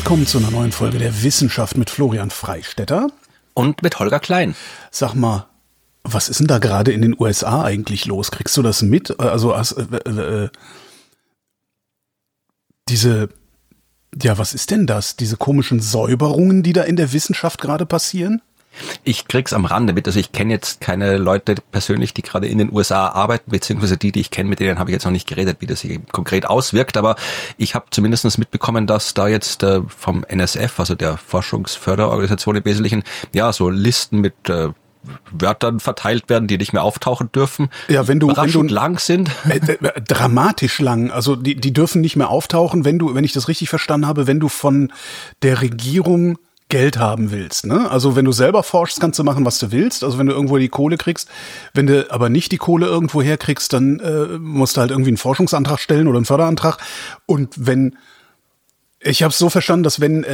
Willkommen zu einer neuen Folge der Wissenschaft mit Florian Freistetter. Und mit Holger Klein. Sag mal, was ist denn da gerade in den USA eigentlich los? Kriegst du das mit? Also, was ist denn das? Diese komischen Säuberungen, die da in der Wissenschaft gerade passieren? Ich krieg's am Rande mit, also ich kenne jetzt keine Leute persönlich, die gerade in den USA arbeiten, beziehungsweise die ich kenne, mit denen habe ich jetzt noch nicht geredet, wie das sich konkret auswirkt, aber ich habe zumindest mitbekommen, dass da jetzt vom NSF, also der Forschungsförderorganisation im Wesentlichen, ja, so Listen mit Wörtern verteilt werden, die nicht mehr auftauchen dürfen, ja, wenn du lang sind. Dramatisch lang, also die dürfen nicht mehr auftauchen, wenn ich das richtig verstanden habe, wenn du von der Regierung Geld haben willst, ne? Also wenn du selber forschst, kannst du machen, was du willst. Also wenn du irgendwo die Kohle kriegst, wenn du aber nicht die Kohle irgendwo herkriegst, dann musst du halt irgendwie einen Forschungsantrag stellen oder einen Förderantrag. Und ich habe es so verstanden, dass wenn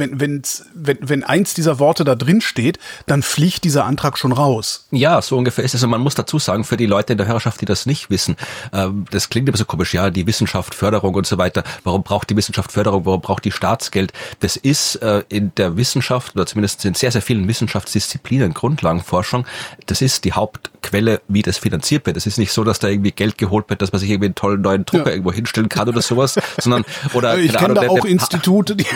eins dieser Worte da drin steht, dann fliegt dieser Antrag schon raus. Ja, so ungefähr ist es. Und man muss dazu sagen, für die Leute in der Hörerschaft, die das nicht wissen, das klingt immer so komisch, ja, die Wissenschaft, Förderung und so weiter. Warum braucht die Wissenschaft Förderung? Warum braucht die Staatsgeld? Das ist in der Wissenschaft, oder zumindest in sehr, sehr vielen Wissenschaftsdisziplinen, Grundlagenforschung, das ist die Hauptquelle, wie das finanziert wird. Es ist nicht so, dass da irgendwie Geld geholt wird, dass man sich irgendwie einen tollen neuen Drucker irgendwo hinstellen kann oder sowas, sondern, oder, ich kenne da auch Institute, die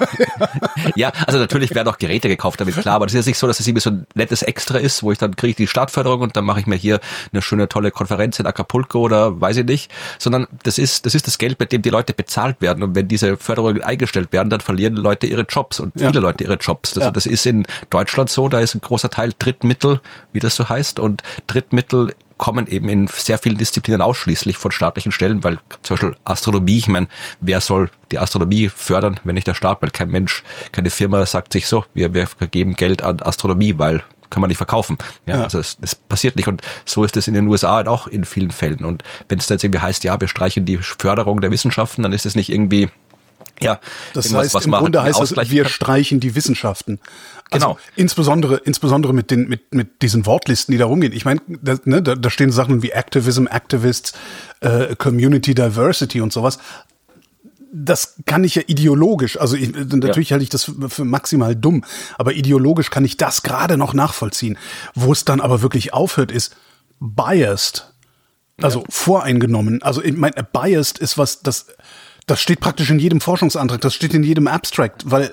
ja, also natürlich werden auch Geräte gekauft, damit klar, aber das ist jetzt nicht so, dass es irgendwie so ein nettes Extra ist, wo ich dann kriege ich die Startförderung und dann mache ich mir hier eine schöne, tolle Konferenz in Acapulco oder weiß ich nicht, sondern das ist das Geld, mit dem die Leute bezahlt werden, und wenn diese Förderungen eingestellt werden, dann verlieren Leute ihre Jobs und viele Leute ihre Jobs. Das ist in Deutschland so, da ist ein großer Teil Drittmittel, wie das so heißt, und Drittmittel kommen eben in sehr vielen Disziplinen ausschließlich von staatlichen Stellen, weil zum Beispiel Astronomie, ich meine, wer soll die Astronomie fördern, wenn nicht der Staat, weil kein Mensch, keine Firma sagt sich so, wir geben Geld an Astronomie, weil kann man nicht verkaufen. Ja. Also es passiert nicht, und so ist es in den USA halt auch in vielen Fällen. Und wenn es jetzt irgendwie heißt, ja, wir streichen die Förderung der Wissenschaften, dann ist es nicht irgendwie, ja, das heißt, im Grunde heißt es, wir streichen die Wissenschaften. Also genau. Insbesondere mit diesen Wortlisten, die da rumgehen. Ich meine, da stehen Sachen wie Activism, Activists, Community Diversity und sowas. Das kann ich ja ideologisch, also natürlich halte ich das für maximal dumm, aber ideologisch kann ich das gerade noch nachvollziehen. Wo es dann aber wirklich aufhört, ist biased, also voreingenommen. Also ich meine, biased ist was, das steht praktisch in jedem Forschungsantrag, das steht in jedem Abstract, weil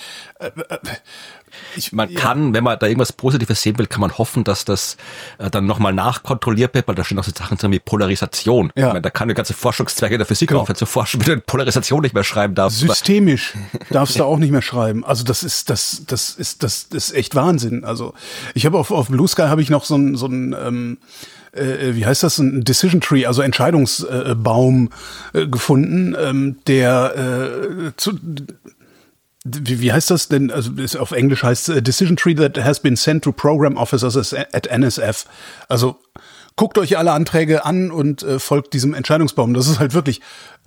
man kann, wenn man da irgendwas Positives sehen will, kann man hoffen, dass das dann nochmal nachkontrolliert wird, weil da stehen auch so Sachen drin wie Polarisation. Ja. Ich meine, da kann eine ganze Forschungszweige der Physik aufhören zu forschen, wenn du Polarisation nicht mehr schreiben darfst. Systemisch darfst du auch nicht mehr schreiben. Also das ist echt Wahnsinn. Also ich habe auf Blue Sky habe ich noch so ein wie heißt das, ein Decision Tree, also Entscheidungsbaum gefunden, der wie heißt das denn? Also auf Englisch heißt es Decision Tree that has been sent to Program Officers at NSF. Also guckt euch alle Anträge an und folgt diesem Entscheidungsbaum. Das ist halt wirklich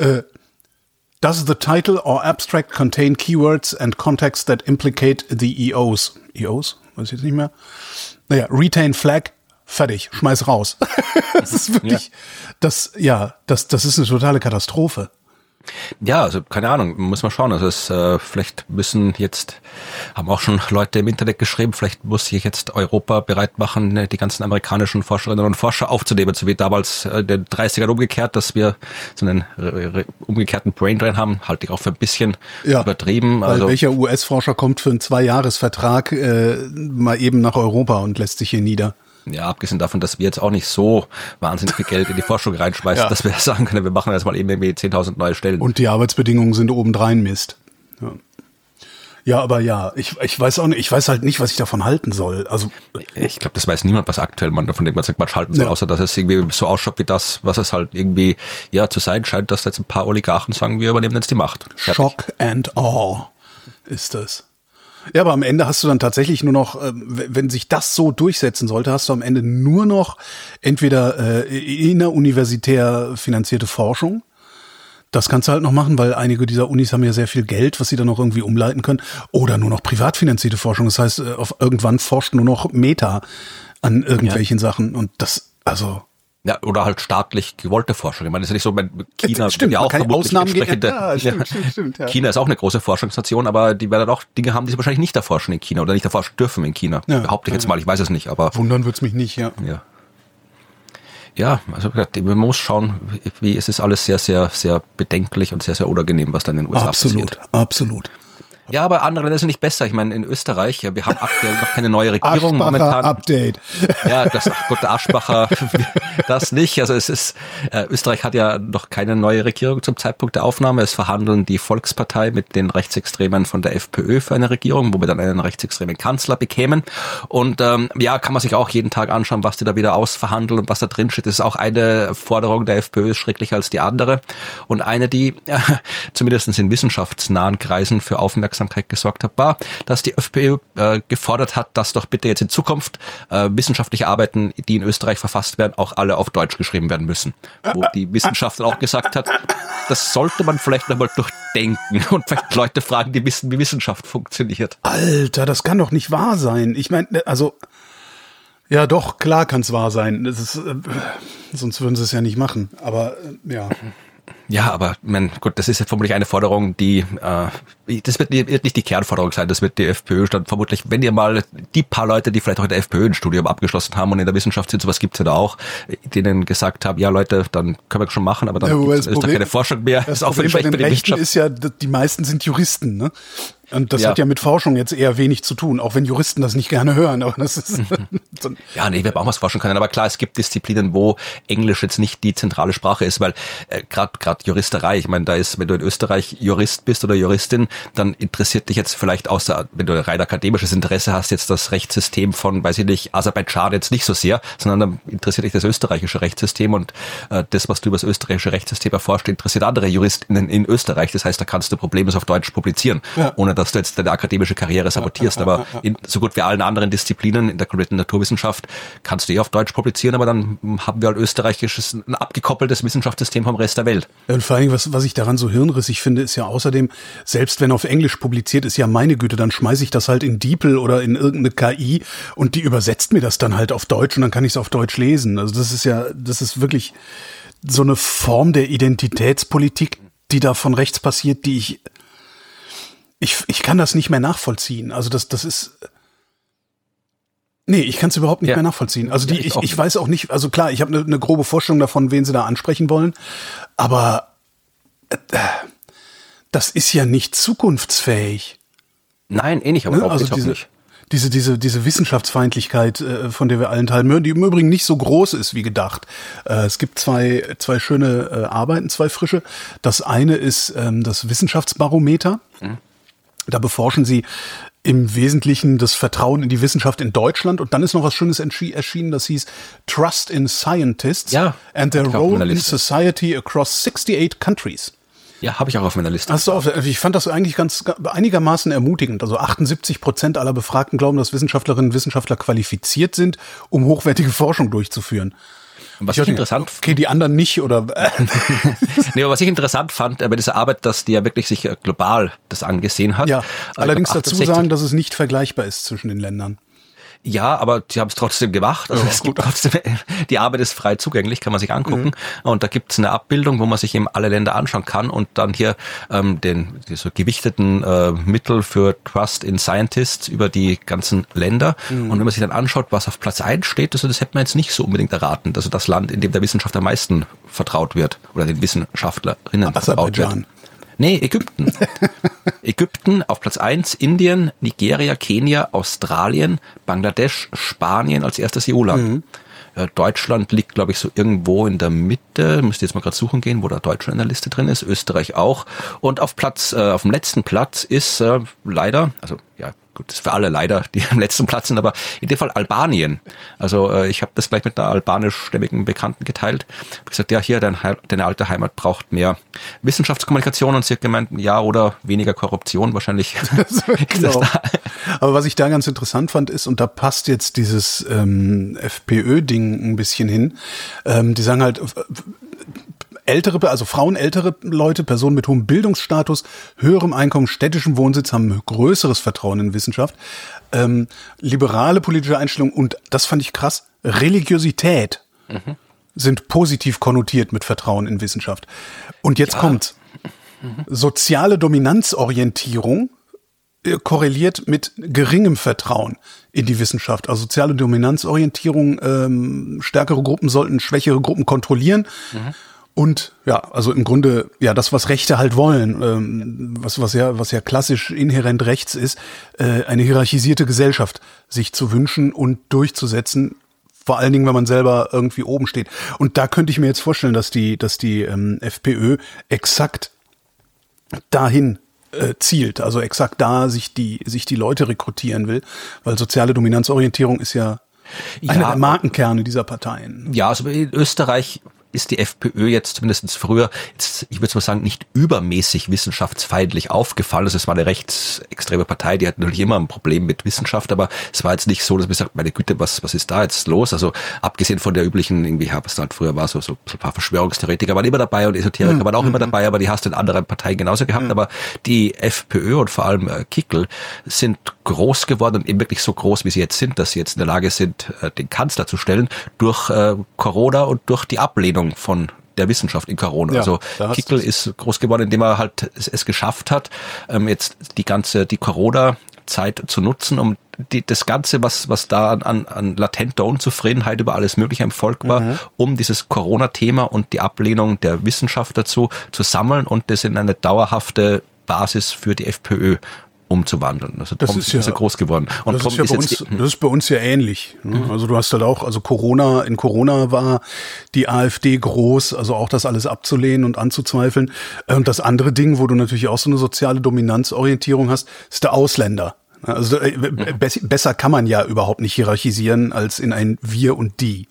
does the title or abstract contain keywords and contexts that implicate the EOs? EOs? Weiß ich jetzt nicht mehr. Naja, retain flag. Fertig, schmeiß raus. Das ist wirklich, das ist eine totale Katastrophe. Ja, also keine Ahnung, muss man schauen. Also vielleicht haben auch schon Leute im Internet geschrieben, vielleicht muss sich jetzt Europa bereit machen, die ganzen amerikanischen Forscherinnen und Forscher aufzunehmen, so wie damals in den 30ern umgekehrt, dass wir so einen umgekehrten Braindrain haben, halte ich auch für ein bisschen übertrieben. Weil welcher US-Forscher kommt für einen 2-Jahres-Vertrag mal eben nach Europa und lässt sich hier nieder? Ja, abgesehen davon, dass wir jetzt auch nicht so wahnsinnig viel Geld in die Forschung reinschmeißen, dass wir sagen können, wir machen jetzt mal eben irgendwie 10.000 neue Stellen. Und die Arbeitsbedingungen sind obendrein Mist. Ja, aber ich weiß auch nicht, ich weiß halt nicht, was ich davon halten soll. Also ich glaube, das weiß niemand, was aktuell man davon irgendwas halten soll, außer dass es irgendwie so ausschaut wie das, was es halt irgendwie zu sein scheint, dass jetzt ein paar Oligarchen sagen, wir übernehmen jetzt die Macht. Shock and awe ist das. Ja, aber am Ende hast du dann tatsächlich nur noch, wenn sich das so durchsetzen sollte, hast du am Ende nur noch entweder inneruniversitär finanzierte Forschung. Das kannst du halt noch machen, weil einige dieser Unis haben ja sehr viel Geld, was sie dann noch irgendwie umleiten können. Oder nur noch privat finanzierte Forschung. Das heißt, irgendwann forscht nur noch Meta an irgendwelchen Sachen. Und das, also Ja, oder halt staatlich gewollte Forschung. Ich meine, das ist ja nicht so, China stimmt, ja auch keine Ausnahmen gegen, stimmt, ja. China ist auch eine große Forschungsnation, aber die werden auch Dinge haben, die sie wahrscheinlich nicht erforschen in China oder nicht erforschen dürfen in China. Ja, behaupte ich jetzt mal, ich weiß es nicht, aber. Wundern wird's mich nicht, ja. Ja, also man muss schauen, wie es ist alles sehr, sehr, sehr bedenklich und sehr, sehr unangenehm, was dann in den USA passiert. Absolut. Ja, aber andere Länder sind nicht besser. Ich meine, in Österreich, wir haben aktuell noch keine neue Regierung momentan. Update. Ja, der Aschbacher, das nicht. Also es ist, Österreich hat ja noch keine neue Regierung zum Zeitpunkt der Aufnahme. Es verhandeln die Volkspartei mit den Rechtsextremen von der FPÖ für eine Regierung, wo wir dann einen rechtsextremen Kanzler bekämen. Und kann man sich auch jeden Tag anschauen, was die da wieder ausverhandeln und was da drin steht. Das ist auch eine Forderung der FPÖ, ist schrecklicher als die andere. Und eine, die zumindest in wissenschaftsnahen Kreisen für Aufmerksamkeit gesorgt hat, war, dass die FPÖ gefordert hat, dass doch bitte jetzt in Zukunft wissenschaftliche Arbeiten, die in Österreich verfasst werden, auch alle auf Deutsch geschrieben werden müssen. Wo die Wissenschaft auch gesagt hat, das sollte man vielleicht nochmal durchdenken und vielleicht Leute fragen, die wissen, wie Wissenschaft funktioniert. Alter, das kann doch nicht wahr sein. Ich meine, also ja doch, klar kann es wahr sein. Das ist, sonst würden sie es ja nicht machen. Aber ja. Ja, aber gut, das ist jetzt vermutlich eine Forderung, die das wird nicht die Kernforderung sein, das wird die FPÖ dann vermutlich, wenn ihr mal die paar Leute, die vielleicht auch in der FPÖ ein Studium abgeschlossen haben und in der Wissenschaft sind, sowas gibt's ja da auch, denen gesagt haben, ja Leute, dann können wir schon machen, aber dann ist da keine Forschung mehr. Das ist auch schlecht bei den Rechten ist ja, die meisten sind Juristen, ne? Und das hat ja mit Forschung jetzt eher wenig zu tun, auch wenn Juristen das nicht gerne hören. Aber das ist ja, nee, wir brauchen was forschen können. Aber klar, es gibt Disziplinen, wo Englisch jetzt nicht die zentrale Sprache ist, weil gerade Juristerei, ich meine, da ist, wenn du in Österreich Jurist bist oder Juristin, dann interessiert dich jetzt vielleicht außer, wenn du rein akademisches Interesse hast, jetzt das Rechtssystem von, weiß ich nicht, Aserbaidschan jetzt nicht so sehr, sondern dann interessiert dich das österreichische Rechtssystem und das, was du über das österreichische Rechtssystem erforscht, interessiert andere JuristInnen in Österreich. Das heißt, da kannst du problemlos auf Deutsch publizieren, ohne dass du jetzt deine akademische Karriere sabotierst. Aber in so gut wie allen anderen Disziplinen in der kompletten Naturwissenschaft kannst du auf Deutsch publizieren, aber dann haben wir halt österreichisches, ein abgekoppeltes Wissenschaftssystem vom Rest der Welt. Ja, und vor allem, was ich daran so hirnrissig finde, ist ja außerdem, selbst wenn auf Englisch publiziert ist, ja meine Güte, dann schmeiße ich das halt in DeepL oder in irgendeine KI und die übersetzt mir das dann halt auf Deutsch und dann kann ich es auf Deutsch lesen. Also das ist wirklich so eine Form der Identitätspolitik, die da von rechts passiert, die ich kann das nicht mehr nachvollziehen. Also das ist, nee, ich kann es überhaupt nicht mehr nachvollziehen. Also ich weiß auch nicht, also klar, ich habe eine grobe Vorstellung davon, wen sie da ansprechen wollen, aber das ist ja nicht zukunftsfähig. Nein, nicht, aber auch also nicht. Diese Wissenschaftsfeindlichkeit, von der wir allen Teil hören, die im Übrigen nicht so groß ist wie gedacht. Es gibt zwei schöne Arbeiten, zwei frische. Das eine ist das Wissenschaftsbarometer. Da beforschen sie im Wesentlichen das Vertrauen in die Wissenschaft in Deutschland. Und dann ist noch was Schönes erschienen, das hieß Trust in Scientists and their role in society across 68 countries. Ja, habe ich auch auf meiner Liste. Ich fand das eigentlich einigermaßen ermutigend. Also 78% aller Befragten glauben, dass Wissenschaftlerinnen und Wissenschaftler qualifiziert sind, um hochwertige Forschung durchzuführen. Was ich interessant okay, die anderen nicht, oder? Nee, aber was ich interessant fand bei dieser Arbeit, dass die ja wirklich sich global das angesehen hat. Ja, allerdings dazu sagen, dass es nicht vergleichbar ist zwischen den Ländern. Ja, aber sie haben es trotzdem gemacht. Also es gibt trotzdem, die Arbeit ist frei zugänglich, kann man sich angucken. Und da gibt es eine Abbildung, wo man sich eben alle Länder anschauen kann und dann hier die so gewichteten Mittel für Trust in Scientists über die ganzen Länder. Und wenn man sich dann anschaut, was auf Platz 1 steht, also das hätte man jetzt nicht so unbedingt erraten. Also das Land, in dem der Wissenschaft am meisten vertraut wird oder den Wissenschaftlerinnen vertraut wird. Nee, Ägypten. Ägypten auf Platz 1, Indien, Nigeria, Kenia, Australien, Bangladesch, Spanien als erstes EU-Land. Deutschland liegt, glaube ich, so irgendwo in der Mitte. Müsste jetzt mal gerade suchen gehen, wo da Deutschland in der Liste drin ist. Österreich auch. Und auf dem letzten Platz ist leider, also ja, gut, das ist für alle leider, die am letzten Platz sind, aber in dem Fall Albanien. Also ich habe das gleich mit einer albanischstämmigen Bekannten geteilt. Ich habe gesagt, ja, hier, deine alte Heimat braucht mehr Wissenschaftskommunikation, und sie hat gemeint, ja, oder weniger Korruption wahrscheinlich. Genau. Aber was ich da ganz interessant fand ist, und da passt jetzt dieses FPÖ-Ding ein bisschen hin, die sagen halt, Frauen, ältere Leute, Personen mit hohem Bildungsstatus, höherem Einkommen, städtischem Wohnsitz haben größeres Vertrauen in Wissenschaft. Liberale politische Einstellung und, das fand ich krass, Religiosität sind positiv konnotiert mit Vertrauen in Wissenschaft. Und jetzt kommt's. Soziale Dominanzorientierung korreliert mit geringem Vertrauen in die Wissenschaft. Also soziale Dominanzorientierung, stärkere Gruppen sollten schwächere Gruppen kontrollieren. Und ja, also im Grunde, ja, das, was Rechte halt wollen, was ja klassisch inhärent rechts ist, eine hierarchisierte Gesellschaft sich zu wünschen und durchzusetzen. Vor allen Dingen, wenn man selber irgendwie oben steht. Und da könnte ich mir jetzt vorstellen, dass die FPÖ exakt dahin zielt, also exakt da sich die Leute rekrutieren will, weil soziale Dominanzorientierung ist ja einer der Markenkerne dieser Parteien. Ja, also in Österreich ist die FPÖ jetzt zumindest früher, ich würde mal sagen, nicht übermäßig wissenschaftsfeindlich aufgefallen. Also es war eine rechtsextreme Partei, die hat natürlich immer ein Problem mit Wissenschaft, aber es war jetzt nicht so, dass man sagt, meine Güte, was ist da jetzt los? Also abgesehen von der üblichen, irgendwie, was da halt früher war, so ein paar Verschwörungstheoretiker waren immer dabei und Esoteriker waren auch immer dabei, aber die hast du in anderen Parteien genauso gehabt. Aber die FPÖ und vor allem Kickl sind groß geworden und eben wirklich so groß, wie sie jetzt sind, dass sie jetzt in der Lage sind, den Kanzler zu stellen, durch Corona und durch die Ablehnung von der Wissenschaft in Corona. Ja, also Kickl ist groß geworden, indem er halt es geschafft hat, jetzt die Corona-Zeit zu nutzen, um das Ganze, was da an latenter Unzufriedenheit über alles Mögliche im Volk war, um dieses Corona-Thema und die Ablehnung der Wissenschaft dazu zu sammeln und das in eine dauerhafte Basis für die FPÖ umzuwandeln. Also das ist ja groß geworden. Und das ist bei uns ja ähnlich. Also du hast halt auch, also in Corona war die AfD groß, also auch das alles abzulehnen und anzuzweifeln. Und das andere Ding, wo du natürlich auch so eine soziale Dominanzorientierung hast, ist der Ausländer. Also besser kann man ja überhaupt nicht hierarchisieren als in ein Wir und Die.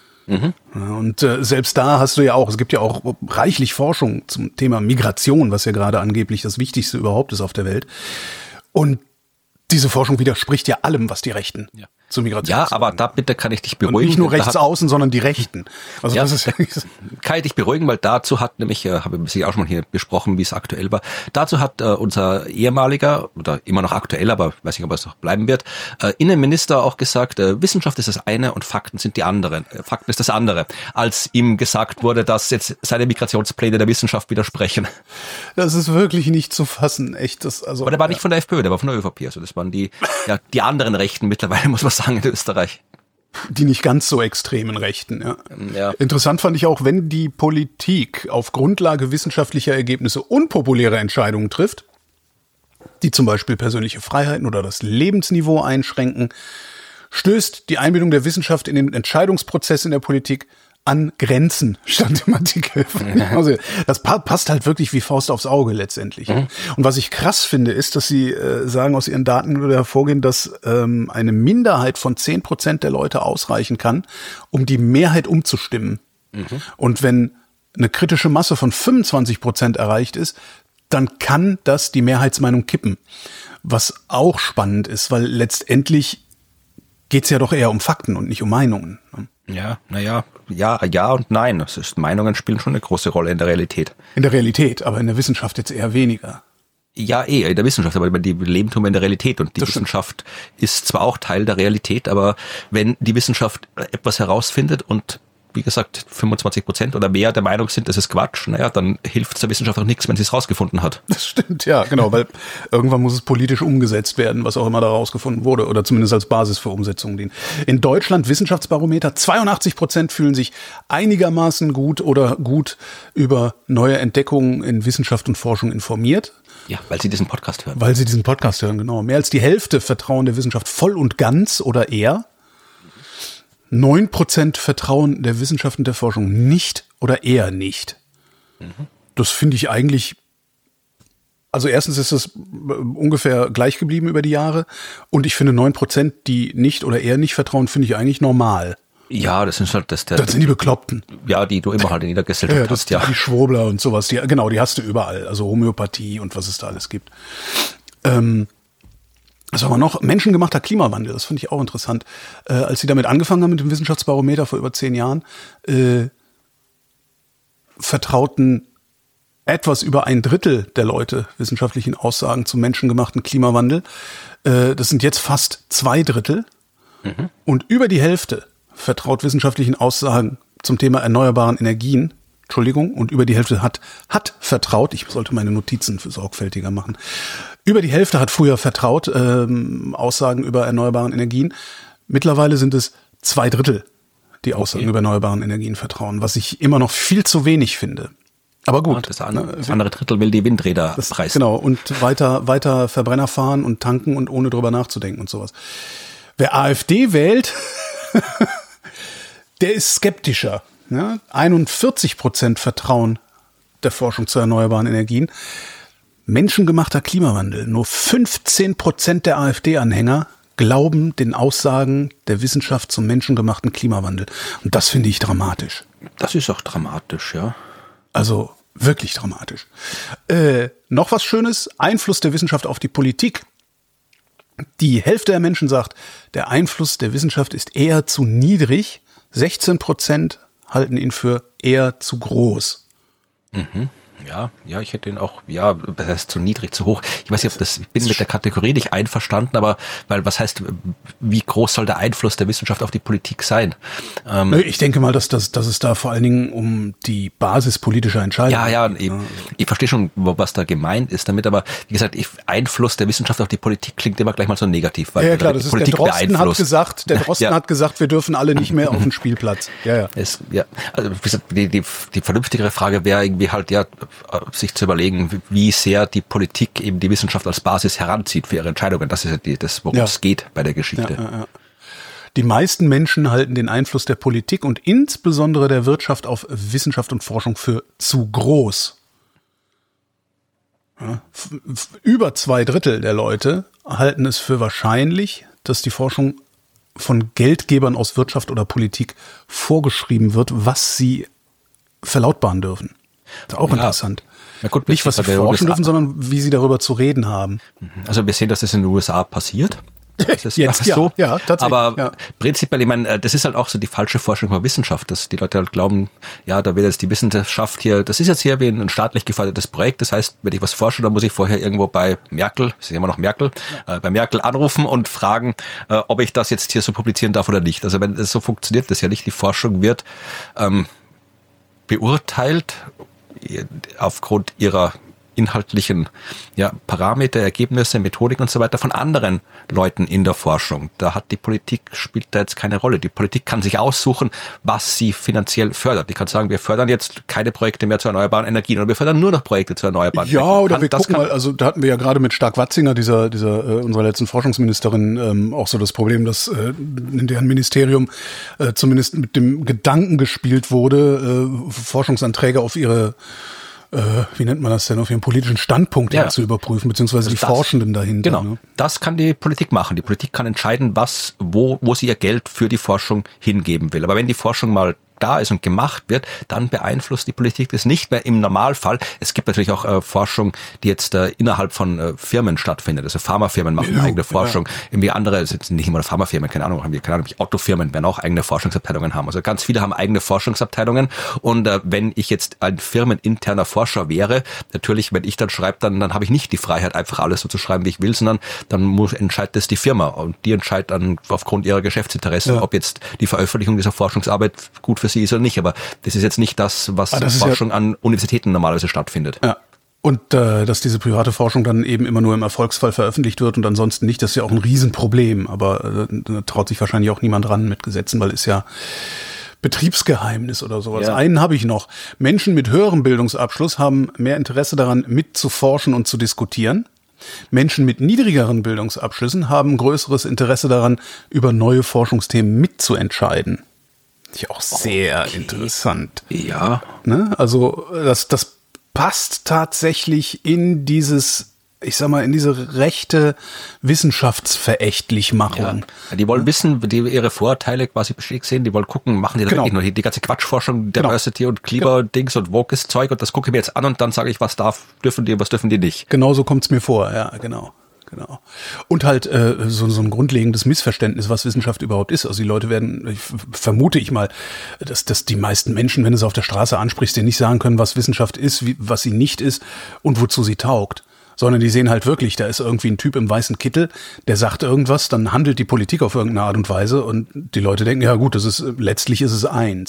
Und selbst da hast du ja auch, es gibt ja auch reichlich Forschung zum Thema Migration, was ja gerade angeblich das Wichtigste überhaupt ist auf der Welt. Und diese Forschung widerspricht ja allem, was die Rechten zur Migration sagen. Ja, aber da bitte kann ich dich beruhigen. Und nicht nur rechts außen, sondern die Rechten. Also ja, das ist ja kann ich dich beruhigen, weil dazu hat nämlich, habe ich auch schon mal hier besprochen, wie es aktuell war, dazu hat unser ehemaliger, oder immer noch aktuell, aber weiß nicht, ob es noch bleiben wird, Innenminister auch gesagt, Wissenschaft ist das eine und Fakten sind die anderen. Fakten ist das andere, als ihm gesagt wurde, dass jetzt seine Migrationspläne der Wissenschaft widersprechen. Das ist wirklich nicht zu fassen, echt. Aber der war nicht von der FPÖ, der war von der ÖVP, also das waren die anderen Rechten mittlerweile, muss man sagen, in Österreich. Die nicht ganz so extremen Rechten, ja. Interessant fand ich auch, wenn die Politik auf Grundlage wissenschaftlicher Ergebnisse unpopuläre Entscheidungen trifft, die zum Beispiel persönliche Freiheiten oder das Lebensniveau einschränken, stößt die Einbindung der Wissenschaft in den Entscheidungsprozess in der Politik an Grenzen, stand im Artikel. Also, das passt halt wirklich wie Faust aufs Auge letztendlich. Und was ich krass finde, ist, dass sie sagen, aus ihren Daten würde hervorgehen, dass eine Minderheit von 10% der Leute ausreichen kann, um die Mehrheit umzustimmen. Und wenn eine kritische Masse von 25% erreicht ist, dann kann das die Mehrheitsmeinung kippen. Was auch spannend ist, weil letztendlich geht's ja doch eher um Fakten und nicht um Meinungen. Ja und nein. Meinungen spielen schon eine große Rolle in der Realität. In der Realität, aber in der Wissenschaft jetzt eher weniger. Ja, in der Wissenschaft, aber die leben tun wir in der Realität und die Wissenschaft ist zwar auch Teil der Realität, aber wenn die Wissenschaft etwas herausfindet und wie gesagt 25% oder mehr der Meinung sind, das ist Quatsch, dann hilft es der Wissenschaft auch nichts, wenn sie es rausgefunden hat. Das stimmt, ja, genau, weil irgendwann muss es politisch umgesetzt werden, was auch immer da rausgefunden wurde oder zumindest als Basis für Umsetzung dienen. In Deutschland Wissenschaftsbarometer, 82% fühlen sich einigermaßen gut oder gut über neue Entdeckungen in Wissenschaft und Forschung informiert. Ja, weil sie diesen Podcast hören. Weil sie diesen Podcast hören, genau. Mehr als die Hälfte vertrauen der Wissenschaft voll und ganz oder eher. 9% vertrauen der Wissenschaft und der Forschung nicht oder eher nicht. Das finde ich eigentlich, also erstens ist es ungefähr gleich geblieben über die Jahre und ich finde 9%, die nicht oder eher nicht vertrauen, finde ich eigentlich normal. Ja, das sind halt das sind die Bekloppten. Ja, die du immer halt in jeder Gesellschaft hast, ja. Die Schwurbler und sowas, die hast du überall, also Homöopathie und was es da alles gibt. Was haben wir noch? Menschengemachter Klimawandel, das finde ich auch interessant. Als sie damit angefangen haben mit dem Wissenschaftsbarometer vor über 10 Jahren, vertrauten etwas über 1/3 der Leute wissenschaftlichen Aussagen zum menschengemachten Klimawandel. Das sind jetzt fast 2/3. Und über die Hälfte vertraut wissenschaftlichen Aussagen zum Thema erneuerbaren Energien. Entschuldigung, und über die Hälfte hat vertraut, ich sollte meine Notizen für sorgfältiger machen, über die Hälfte hat früher vertraut, Aussagen über erneuerbaren Energien. Mittlerweile sind es 2/3, die Aussagen über erneuerbaren Energien vertrauen, was ich immer noch viel zu wenig finde. Aber gut. Das andere Drittel will die Windräder preisen. Genau, und weiter Verbrenner fahren und tanken und ohne drüber nachzudenken und sowas. Wer AfD wählt, der ist skeptischer. Ja, 41% Vertrauen der Forschung zu erneuerbaren Energien. Menschengemachter Klimawandel. Nur 15% der AfD-Anhänger glauben den Aussagen der Wissenschaft zum menschengemachten Klimawandel. Und das finde ich dramatisch. Das ist auch dramatisch, ja. Also wirklich dramatisch. Noch was Schönes, Einfluss der Wissenschaft auf die Politik. Die Hälfte der Menschen sagt, der Einfluss der Wissenschaft ist eher zu niedrig. 16% halten ihn für eher zu groß. Mhm. Ja, ich hätte ihn auch, das heißt zu niedrig, zu hoch. Ich weiß nicht, ich bin mit der Kategorie nicht einverstanden, aber, weil, was heißt, wie groß soll der Einfluss der Wissenschaft auf die Politik sein? Ich denke mal, dass es da vor allen Dingen um die Basis politischer Entscheidungen geht. Ich verstehe schon, was da gemeint ist damit, aber wie gesagt, Einfluss der Wissenschaft auf die Politik klingt immer gleich mal so negativ, weil klar, das ist Politik der Drosten beeinflusst. Der Drosten hat gesagt, wir dürfen alle nicht mehr auf den Spielplatz. Also wie gesagt, die vernünftigere Frage wäre irgendwie halt, sich zu überlegen, wie sehr die Politik eben die Wissenschaft als Basis heranzieht für ihre Entscheidungen. Das ist ja worum es geht bei der Geschichte. Ja. Die meisten Menschen halten den Einfluss der Politik und insbesondere der Wirtschaft auf Wissenschaft und Forschung für zu groß. Ja, über 2/3 der Leute halten es für wahrscheinlich, dass die Forschung von Geldgebern aus Wirtschaft oder Politik vorgeschrieben wird, was sie verlautbaren dürfen. Das ist auch interessant. Na gut, nicht, was sie forschen dürfen, sondern wie sie darüber zu reden haben. Also wir sehen, dass das in den USA passiert. Das ist jetzt so. Ja, tatsächlich. Aber prinzipiell, ich meine, das ist halt auch so die falsche Forschung über Wissenschaft, dass die Leute halt glauben, da wird jetzt die Wissenschaft hier, das ist jetzt hier wie ein staatlich gefördertes Projekt. Das heißt, wenn ich was forsche, dann muss ich vorher irgendwo bei Merkel, das ist immer noch Merkel, bei Merkel anrufen und fragen, ob ich das jetzt hier so publizieren darf oder nicht. Also wenn es so funktioniert, das ja nicht. Die Forschung wird beurteilt aufgrund ihrer inhaltlichen Parameter, Ergebnisse, Methodik und so weiter von anderen Leuten in der Forschung. Da hat die Politik, spielt da jetzt keine Rolle. Die Politik kann sich aussuchen, was sie finanziell fördert. Die kann sagen, wir fördern jetzt keine Projekte mehr zu erneuerbaren Energien oder wir fördern nur noch Projekte zu erneuerbaren Energien. Ja, oder wir gucken mal, also da hatten wir ja gerade mit Stark-Watzinger, unserer letzten Forschungsministerin, auch so das Problem, dass in deren Ministerium zumindest mit dem Gedanken gespielt wurde, Forschungsanträge auf ihre wie nennt man das denn, auf ihren politischen Standpunkt zu überprüfen, beziehungsweise also die Forschenden dahinter. Genau, das kann die Politik machen. Die Politik kann entscheiden, wo sie ihr Geld für die Forschung hingeben will. Aber wenn die Forschung mal da ist und gemacht wird, dann beeinflusst die Politik das nicht mehr im Normalfall. Es gibt natürlich auch Forschung, die jetzt innerhalb von Firmen stattfindet. Also Pharmafirmen machen eigene Forschung. Irgendwie andere, sind nicht immer Pharmafirmen, keine Ahnung, Autofirmen werden auch eigene Forschungsabteilungen haben. Also ganz viele haben eigene Forschungsabteilungen. Und wenn ich jetzt ein firmeninterner Forscher wäre, natürlich, wenn ich dann schreibe, dann habe ich nicht die Freiheit, einfach alles so zu schreiben, wie ich will, sondern dann entscheidet das die Firma. Und die entscheidet dann aufgrund ihrer Geschäftsinteressen, ob jetzt die Veröffentlichung dieser Forschungsarbeit gut für sie ist oder nicht, aber das ist jetzt nicht das, was Forschung an Universitäten normalerweise stattfindet. Ja. Und dass diese private Forschung dann eben immer nur im Erfolgsfall veröffentlicht wird und ansonsten nicht, das ist ja auch ein Riesenproblem, aber da traut sich wahrscheinlich auch niemand ran mit Gesetzen, weil es ja Betriebsgeheimnis oder sowas. Ja. Einen habe ich noch. Menschen mit höherem Bildungsabschluss haben mehr Interesse daran, mitzuforschen und zu diskutieren. Menschen mit niedrigeren Bildungsabschlüssen haben größeres Interesse daran, über neue Forschungsthemen mitzuentscheiden. Ist ja auch sehr interessant. Ja. Ne? Also das passt tatsächlich in dieses, ich sag mal, in diese rechte Wissenschaftsverächtlichmachung. Ja. Die wollen wissen, die ihre Vorteile quasi bestätigt sehen, die wollen gucken, machen die da wirklich nur die ganze Quatschforschung, Diversity und Klima-Dings und Woke-Zeug und das gucke ich mir jetzt an und dann sage ich, was dürfen die und was dürfen die nicht. Genau so kommt's mir vor, ja, genau. Und halt so ein grundlegendes Missverständnis, was Wissenschaft überhaupt ist. Also die Leute vermute ich mal, dass die meisten Menschen, wenn du sie auf der Straße ansprichst, dir nicht sagen können, was Wissenschaft ist, was sie nicht ist und wozu sie taugt. Sondern die sehen halt wirklich, da ist irgendwie ein Typ im weißen Kittel, der sagt irgendwas, dann handelt die Politik auf irgendeine Art und Weise und die Leute denken, ja gut, letztlich ist es eins.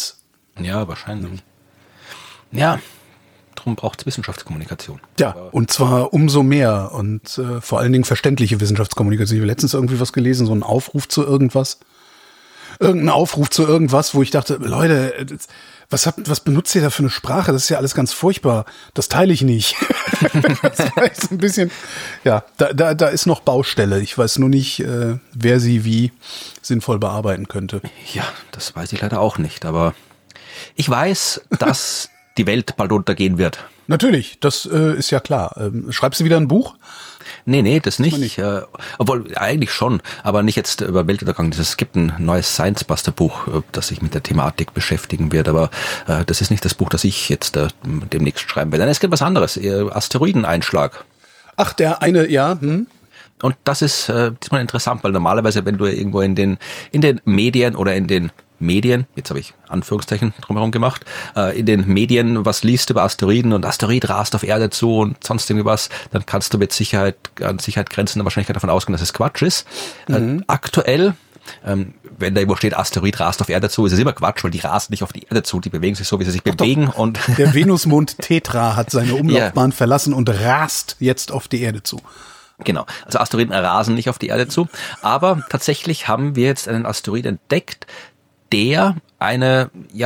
Ja, wahrscheinlich. Ja, darum braucht es Wissenschaftskommunikation. Ja, und zwar umso mehr und vor allen Dingen verständliche Wissenschaftskommunikation. Ich habe letztens irgendwie was gelesen, so einen Aufruf zu irgendwas. Irgendein Aufruf zu irgendwas, wo ich dachte, Leute, was benutzt ihr da für eine Sprache? Das ist ja alles ganz furchtbar. Das teile ich nicht. Das war jetzt ein bisschen, ja, da ist noch Baustelle. Ich weiß nur nicht, wer sie wie sinnvoll bearbeiten könnte. Ja, das weiß ich leider auch nicht, aber ich weiß, dass die Welt bald untergehen wird. Natürlich, das ist ja klar. Schreibst du wieder ein Buch? Nee, das nicht. Obwohl, eigentlich schon, aber nicht jetzt über Weltuntergang. Es gibt ein neues Science-Buster-Buch, das sich mit der Thematik beschäftigen wird, aber das ist nicht das Buch, das ich jetzt demnächst schreiben werde. Nein, es gibt was anderes, Asteroideneinschlag. Ach, der eine, ja. Und das ist diesmal interessant, weil normalerweise, wenn du irgendwo in den Medien oder in den Medien, jetzt habe ich Anführungszeichen drumherum gemacht, in den Medien was liest über Asteroiden und Asteroid rast auf Erde zu und sonst irgendwas, dann kannst du mit Sicherheit grenzender Wahrscheinlichkeit davon ausgehen, dass es Quatsch ist. Aktuell, wenn da irgendwo steht, Asteroid rast auf Erde zu, ist es immer Quatsch, weil die rasen nicht auf die Erde zu, die bewegen sich so, wie sie sich bewegen. Und der Venusmond Tetra hat seine Umlaufbahn verlassen und rast jetzt auf die Erde zu. Genau, also Asteroiden rasen nicht auf die Erde zu, aber tatsächlich haben wir jetzt einen Asteroid entdeckt, der eine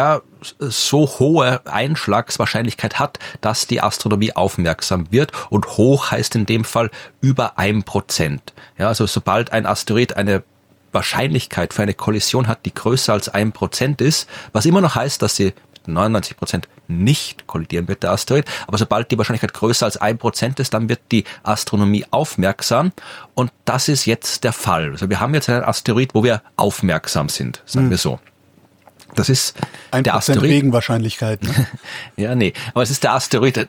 so hohe Einschlagswahrscheinlichkeit hat, dass die Astronomie aufmerksam wird, und hoch heißt in dem Fall über 1%. Ja, also sobald ein Asteroid eine Wahrscheinlichkeit für eine Kollision hat, die größer als 1% ist, was immer noch heißt, dass sie 99% nicht kollidieren wird, der Asteroid, aber sobald die Wahrscheinlichkeit größer als 1% ist, dann wird die Astronomie aufmerksam, und das ist jetzt der Fall. Also wir haben jetzt einen Asteroid, wo wir aufmerksam sind, sagen wir so. Das ist der Asteroid. Regenwahrscheinlichkeit. Ne? Ja, nee. Aber es ist der Asteroid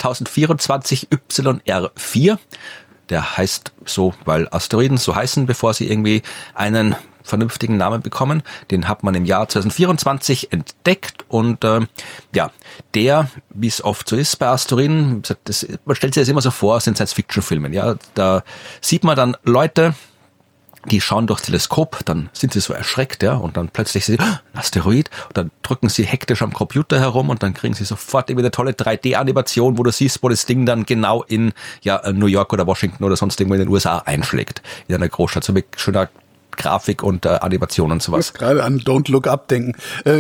2024 YR4. Der heißt so, weil Asteroiden so heißen, bevor sie irgendwie einen vernünftigen Namen bekommen. Den hat man im Jahr 2024 entdeckt, und der, wie es oft so ist bei Asteroiden, man stellt sich das immer so vor, aus den Science-Fiction-Filmen. Ja, da sieht man dann Leute, die schauen durchs Teleskop, dann sind sie so erschreckt, ja, und dann plötzlich sehen sie, ein Asteroid, und dann drücken sie hektisch am Computer herum, und dann kriegen sie sofort irgendwie eine tolle 3D-Animation, wo du siehst, wo das Ding dann genau in New York oder Washington oder sonst irgendwo in den USA einschlägt, in einer Großstadt, so mit schöner Grafik und Animation und sowas. Ich muss gerade an Don't Look Up denken.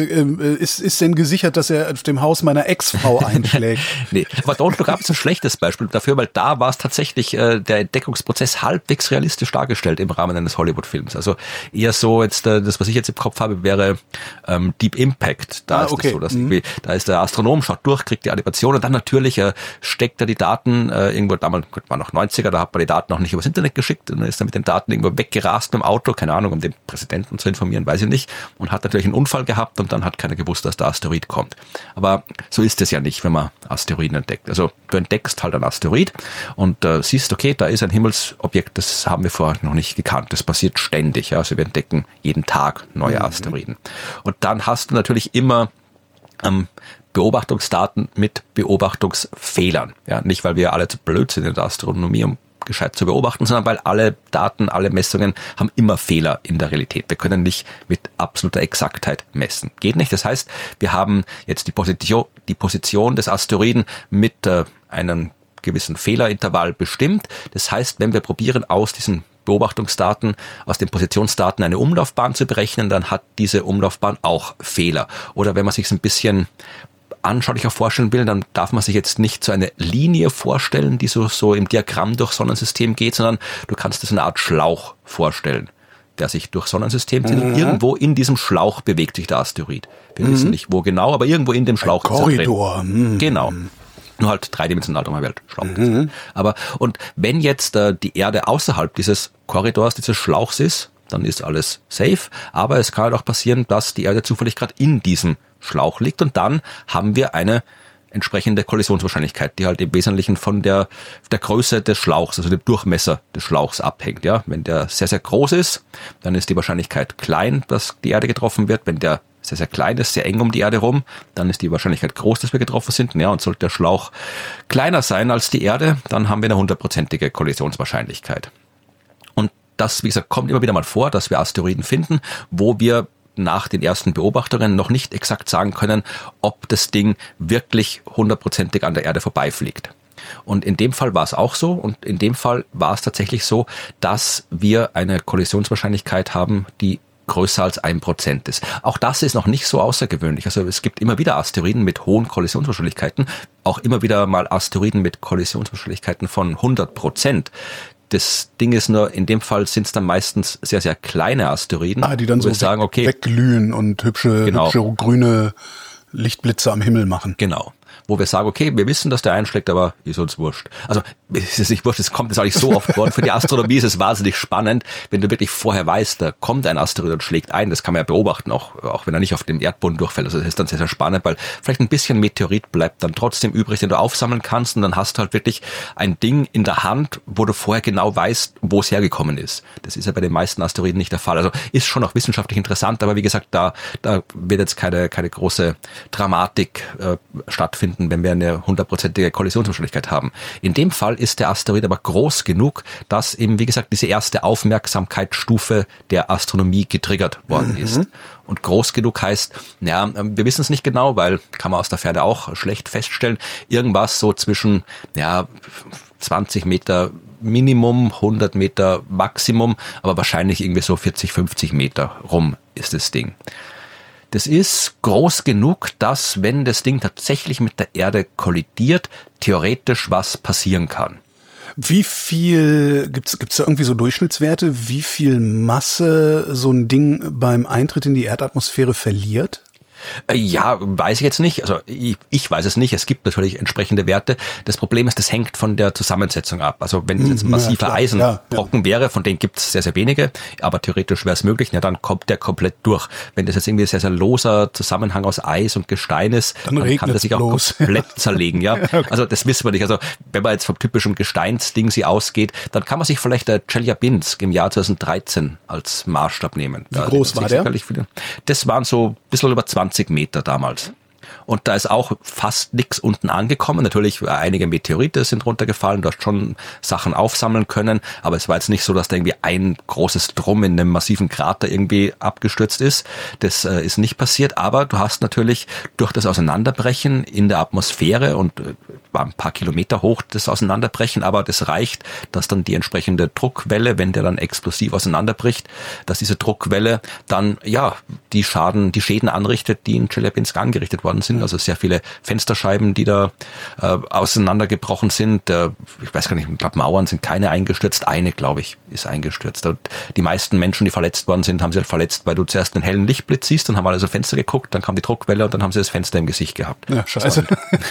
Ist denn gesichert, dass er auf dem Haus meiner Ex-Frau einschlägt? Nee, aber Don't Look Up ist ein schlechtes Beispiel dafür, weil da war es tatsächlich der Entdeckungsprozess halbwegs realistisch dargestellt im Rahmen eines Hollywood-Films. Also eher so jetzt, das, was ich jetzt im Kopf habe, wäre Deep Impact. Da ist es so, dass irgendwie, da ist der Astronom, schaut durch, kriegt die Animation, und dann natürlich steckt er die Daten irgendwo, damals war noch 90er, da hat man die Daten noch nicht übers Internet geschickt, und dann ist er mit den Daten irgendwo weggerast mit dem Auto, keine Ahnung, um den Präsidenten zu informieren, weiß ich nicht, und hat natürlich einen Unfall gehabt, und dann hat keiner gewusst, dass der Asteroid kommt. Aber so ist es ja nicht, wenn man Asteroiden entdeckt. Also du entdeckst halt einen Asteroid und siehst, okay, da ist ein Himmelsobjekt, das haben wir vorher noch nicht gekannt. Das passiert ständig. Ja? Also wir entdecken jeden Tag neue Asteroiden. Und dann hast du natürlich immer Beobachtungsdaten mit Beobachtungsfehlern. Ja? Nicht, weil wir alle zu blöd sind in der Astronomie, um gescheit zu beobachten, sondern weil alle Daten, alle Messungen haben immer Fehler in der Realität. Wir können nicht mit absoluter Exaktheit messen. Geht nicht. Das heißt, wir haben jetzt die Position des Asteroiden mit einem gewissen Fehlerintervall bestimmt. Das heißt, wenn wir probieren, aus diesen Beobachtungsdaten, aus den Positionsdaten eine Umlaufbahn zu berechnen, dann hat diese Umlaufbahn auch Fehler. Oder wenn man sich es ein bisschen anschaulicher vorstellen will, dann darf man sich jetzt nicht so eine Linie vorstellen, die so im Diagramm durch Sonnensystem geht, sondern du kannst es eine Art Schlauch vorstellen, der sich durch Sonnensystem zieht. Und irgendwo in diesem Schlauch bewegt sich der Asteroid. Wir wissen nicht, wo genau, aber irgendwo in dem Schlauch. Ein Korridor. Genau. Nur halt dreidimensional um die Welt. Aber, und wenn jetzt die Erde außerhalb dieses Korridors, dieses Schlauchs ist, dann ist alles safe. Aber es kann halt auch passieren, dass die Erde zufällig gerade in diesem Schlauch liegt, und dann haben wir eine entsprechende Kollisionswahrscheinlichkeit, die halt im Wesentlichen von der Größe des Schlauchs, also dem Durchmesser des Schlauchs abhängt. Ja, wenn der sehr, sehr groß ist, dann ist die Wahrscheinlichkeit klein, dass die Erde getroffen wird. Wenn der sehr, sehr klein ist, sehr eng um die Erde rum, dann ist die Wahrscheinlichkeit groß, dass wir getroffen sind. Ja, und sollte der Schlauch kleiner sein als die Erde, dann haben wir eine 100%ige Kollisionswahrscheinlichkeit. Und das, wie gesagt, kommt immer wieder mal vor, dass wir Asteroiden finden, wo wir nach den ersten Beobachtungen noch nicht exakt sagen können, ob das Ding wirklich 100%ig an der Erde vorbeifliegt. Und in dem Fall war es auch so und in dem Fall war es tatsächlich so, dass wir eine Kollisionswahrscheinlichkeit haben, die größer als 1% ist. Auch das ist noch nicht so außergewöhnlich. Also es gibt immer wieder Asteroiden mit hohen Kollisionswahrscheinlichkeiten, auch immer wieder mal Asteroiden mit Kollisionswahrscheinlichkeiten von 100%. Das Ding ist nur, in dem Fall sind es dann meistens sehr, sehr kleine Asteroiden. Die dann so sagen, okay, wegglühen und hübsche grüne Lichtblitze am Himmel machen. Genau. Wo wir sagen, okay, wir wissen, dass der einschlägt, aber ist uns wurscht. Also es ist nicht wurscht, es kommt jetzt auch nicht so oft vor. Und für die Astronomie ist es wahnsinnig spannend, wenn du wirklich vorher weißt, da kommt ein Asteroid und schlägt ein. Das kann man ja beobachten, auch wenn er nicht auf dem Erdboden durchfällt. Also das ist dann sehr, sehr spannend, weil vielleicht ein bisschen Meteorit bleibt dann trotzdem übrig, den du aufsammeln kannst. Und dann hast du halt wirklich ein Ding in der Hand, wo du vorher genau weißt, wo es hergekommen ist. Das ist ja bei den meisten Asteroiden nicht der Fall. Also ist schon auch wissenschaftlich interessant, aber wie gesagt, da wird jetzt keine große Dramatik stattfinden, wenn wir eine 100%ige Kollisionswahrscheinlichkeit haben. In dem Fall ist der Asteroid aber groß genug, dass eben, wie gesagt, diese erste Aufmerksamkeitsstufe der Astronomie getriggert worden ist. Und groß genug heißt, ja, wir wissen es nicht genau, weil kann man aus der Ferne auch schlecht feststellen, irgendwas so zwischen 20 Meter Minimum, 100 Meter Maximum, aber wahrscheinlich irgendwie so 40, 50 Meter rum ist das Ding. Das ist groß genug, dass, wenn das Ding tatsächlich mit der Erde kollidiert, theoretisch was passieren kann. Wie viel, gibt's da irgendwie so Durchschnittswerte, wie viel Masse so ein Ding beim Eintritt in die Erdatmosphäre verliert? Ja, weiß ich jetzt nicht. Also ich weiß es nicht. Es gibt natürlich entsprechende Werte. Das Problem ist, das hängt von der Zusammensetzung ab. Also wenn es jetzt ein massiver Eisenbrocken wäre, von denen gibt es sehr, sehr wenige, aber theoretisch wäre es möglich, dann kommt der komplett durch. Wenn das jetzt irgendwie ein sehr, sehr loser Zusammenhang aus Eis und Gestein ist, dann kann das sich auch komplett zerlegen. Ja, okay. Also das wissen wir nicht. Also wenn man jetzt vom typischen Gesteinsding sie ausgeht, dann kann man sich vielleicht der Chelyabinsk im Jahr 2013 als Maßstab nehmen. Wie groß war der? Das waren so ein bisschen über 20 Meter damals. Und da ist auch fast nichts unten angekommen. Natürlich, einige Meteorite sind runtergefallen, du hast schon Sachen aufsammeln können, aber es war jetzt nicht so, dass da irgendwie ein großes Drum in einem massiven Krater irgendwie abgestürzt ist. Das ist nicht passiert, aber du hast natürlich durch das Auseinanderbrechen in der Atmosphäre und war ein paar Kilometer hoch, das Auseinanderbrechen, aber das reicht, dass dann die entsprechende Druckwelle, wenn der dann explosiv auseinanderbricht, dass diese Druckwelle dann, die Schäden anrichtet, die in Chelyabinsk angerichtet worden sind. Also sehr viele Fensterscheiben, die da auseinandergebrochen sind. Ich weiß gar nicht, ich glaube Mauern sind keine eingestürzt. Eine, glaube ich, ist eingestürzt. Und die meisten Menschen, die verletzt worden sind, haben sie halt verletzt, weil du zuerst einen hellen Lichtblitz siehst, dann haben alle so Fenster geguckt, dann kam die Druckwelle und dann haben sie das Fenster im Gesicht gehabt. Ja, scheiße.